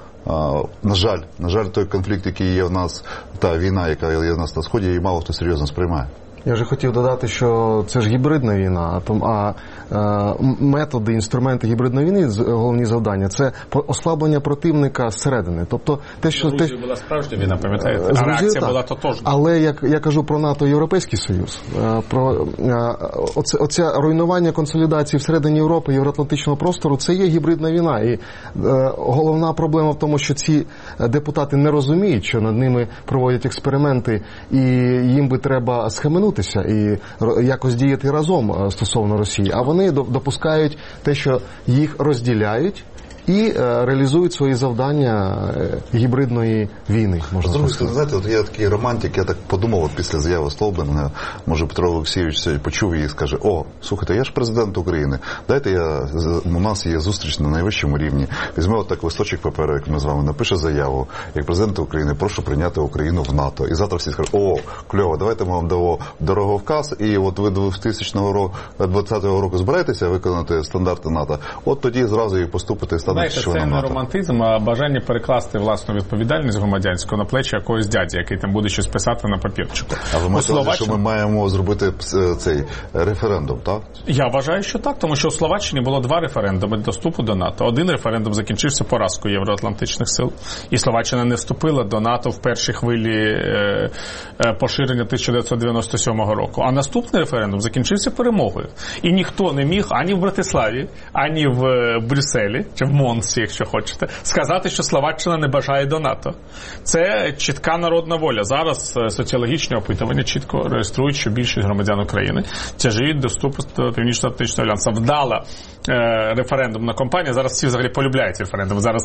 На жаль, той конфлікт, який є в нас, та війна, яка є в нас на Сході, її мало хто серйозно сприймає. Я вже хотів додати, що це ж гібридна війна, а методи, інструменти гібридної війни, головні завдання, це ослаблення противника зсередини. Тобто те, що Грузія була справжня війна, пам'ятаєте? А реакція була тотожна. Але я кажу про НАТО і Європейський Союз, про оце руйнування консолідації всередині Європи, євроатлантичного простору, це є гібридна війна. І головна проблема в тому, що ці депутати не розуміють, що над ними проводять експерименти, і їм би треба схаменутися і якось діяти разом стосовно Росії. А вони допускають те, що їх розділяють і реалізують свої завдання гібридної війни, можна сказати. Знаєте, от я такий романтик, я так подумав от після заяви Столбена, може Петро Олексійович почув її і скаже: о, слухайте, я ж президент України, дайте у нас є зустріч на найвищому рівні, візьме отак листочок паперу, як ми з вами, напише заяву, як президент України, прошу прийняти Україну в НАТО. І завтра всі скажуть: о, кльово, давайте ми вам дамо дороговказ, і от ви 2020 року збираєтеся виконати стандарти НАТО, от тоді зразу і поступите і станете. Знаєте, це не романтизм, а бажання перекласти власну відповідальність громадянську на плечі якогось дяді, який там буде щось писати на папірчику. А ви маєте на увазі, що ми маємо зробити цей референдум, так? Я вважаю, що так, тому що у Словаччині було 2 референдуми до вступу до НАТО. Один референдум закінчився поразкою євроатлантичних сил. І Словаччина не вступила до НАТО в першій хвилі поширення 1997 року. А наступний референдум закінчився перемогою. І ніхто не міг ані в Братиславі, ані в Брюсселі, чи в Монсі, якщо хочете, сказати, що Словаччина не бажає до НАТО. Це чітка народна воля. Зараз соціологічні опитування чітко реєструють, що більшість громадян України тяжіють до вступу до Північно-Атлантичного альянсу. Вдала референдумна кампанія. Зараз всі взагалі полюбляють референдум. Зараз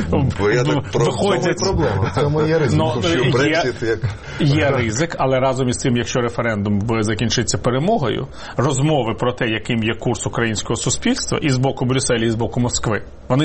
виходять... Це є ризик. Є ризик, але разом із цим, якщо референдум закінчиться перемогою, розмови про те, яким є курс українського суспільства і з боку Брюсселя, і з боку Москви, вони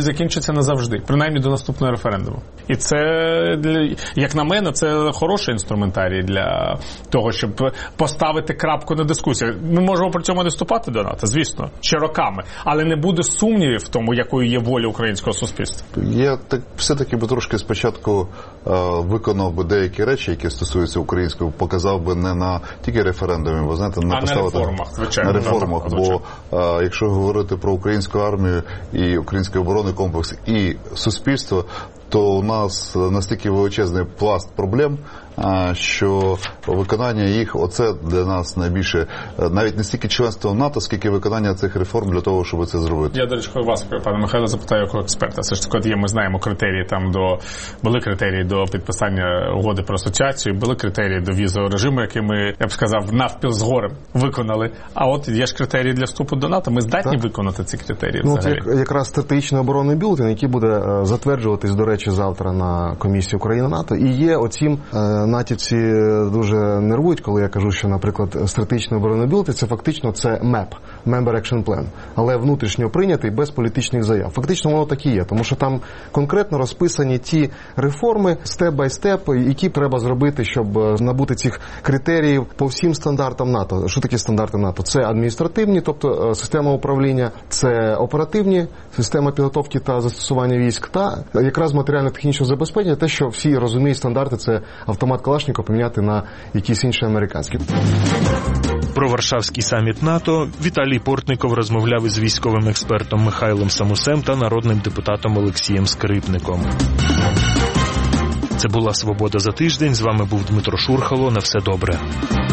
закінчиться назавжди, принаймні до наступного референдуму. І це, як на мене, це хороший інструментарій для того, щоб поставити крапку на дискусію. Ми можемо при цьому не вступати до НАТО, звісно, ще роками, але не буде сумнівів в тому, якою є воля українського суспільства. Я все-таки би трошки спочатку виконав би деякі речі, які стосуються українського, показав би не на тільки референдумі, бо знаєте, не поставити на реформах, звичайно. На реформах, бо якщо говорити про українську армію і український оборонний комплекс і суспільство, то у нас настільки величезний пласт проблем, що виконання їх, оце для нас найбільше, навіть не стільки членство в НАТО, скільки виконання цих реформ для того, щоб це зробити. Я, до речі, вас, пане Михайло, запитаю як експерта. Все ж таки, ми знаємо критерії були критерії до підписання угоди про асоціацію, були критерії до візового режиму, які ми, я б сказав, навпіл з горем виконали. А от є ж критерії для вступу до НАТО. Ми здатні виконати ці критерії взагалі? Якраз стратегічний оборонний бюлетень, який буде затверджуватись, до речі, завтра на комісії Україна-НАТО, і є оцім натівці дуже нервують, коли я кажу, що, наприклад, стратегічний оборонний бюлетень це фактично МЕП, Member Action Plan, але внутрішньо прийнятий без політичних заяв. Фактично воно так і є, тому що там конкретно розписані ті реформи степ-бай-степ, які треба зробити, щоб набути цих критеріїв по всім стандартам НАТО. Що такі стандарти НАТО? Це адміністративні, тобто система управління, це оперативні, система підготовки та застосування військ, та якраз матеріально-технічне забезпечення, те, що всі розуміють стандарти, це автомат Калашникова поміняти на якісь інші американські. Про Варшавський саміт НАТО Віталій Портников розмовляв із військовим експертом Михайлом Самусем та народним депутатом Олексієм Скрипником. Це була «Свобода за тиждень». З вами був Дмитро Шурхало. На все добре.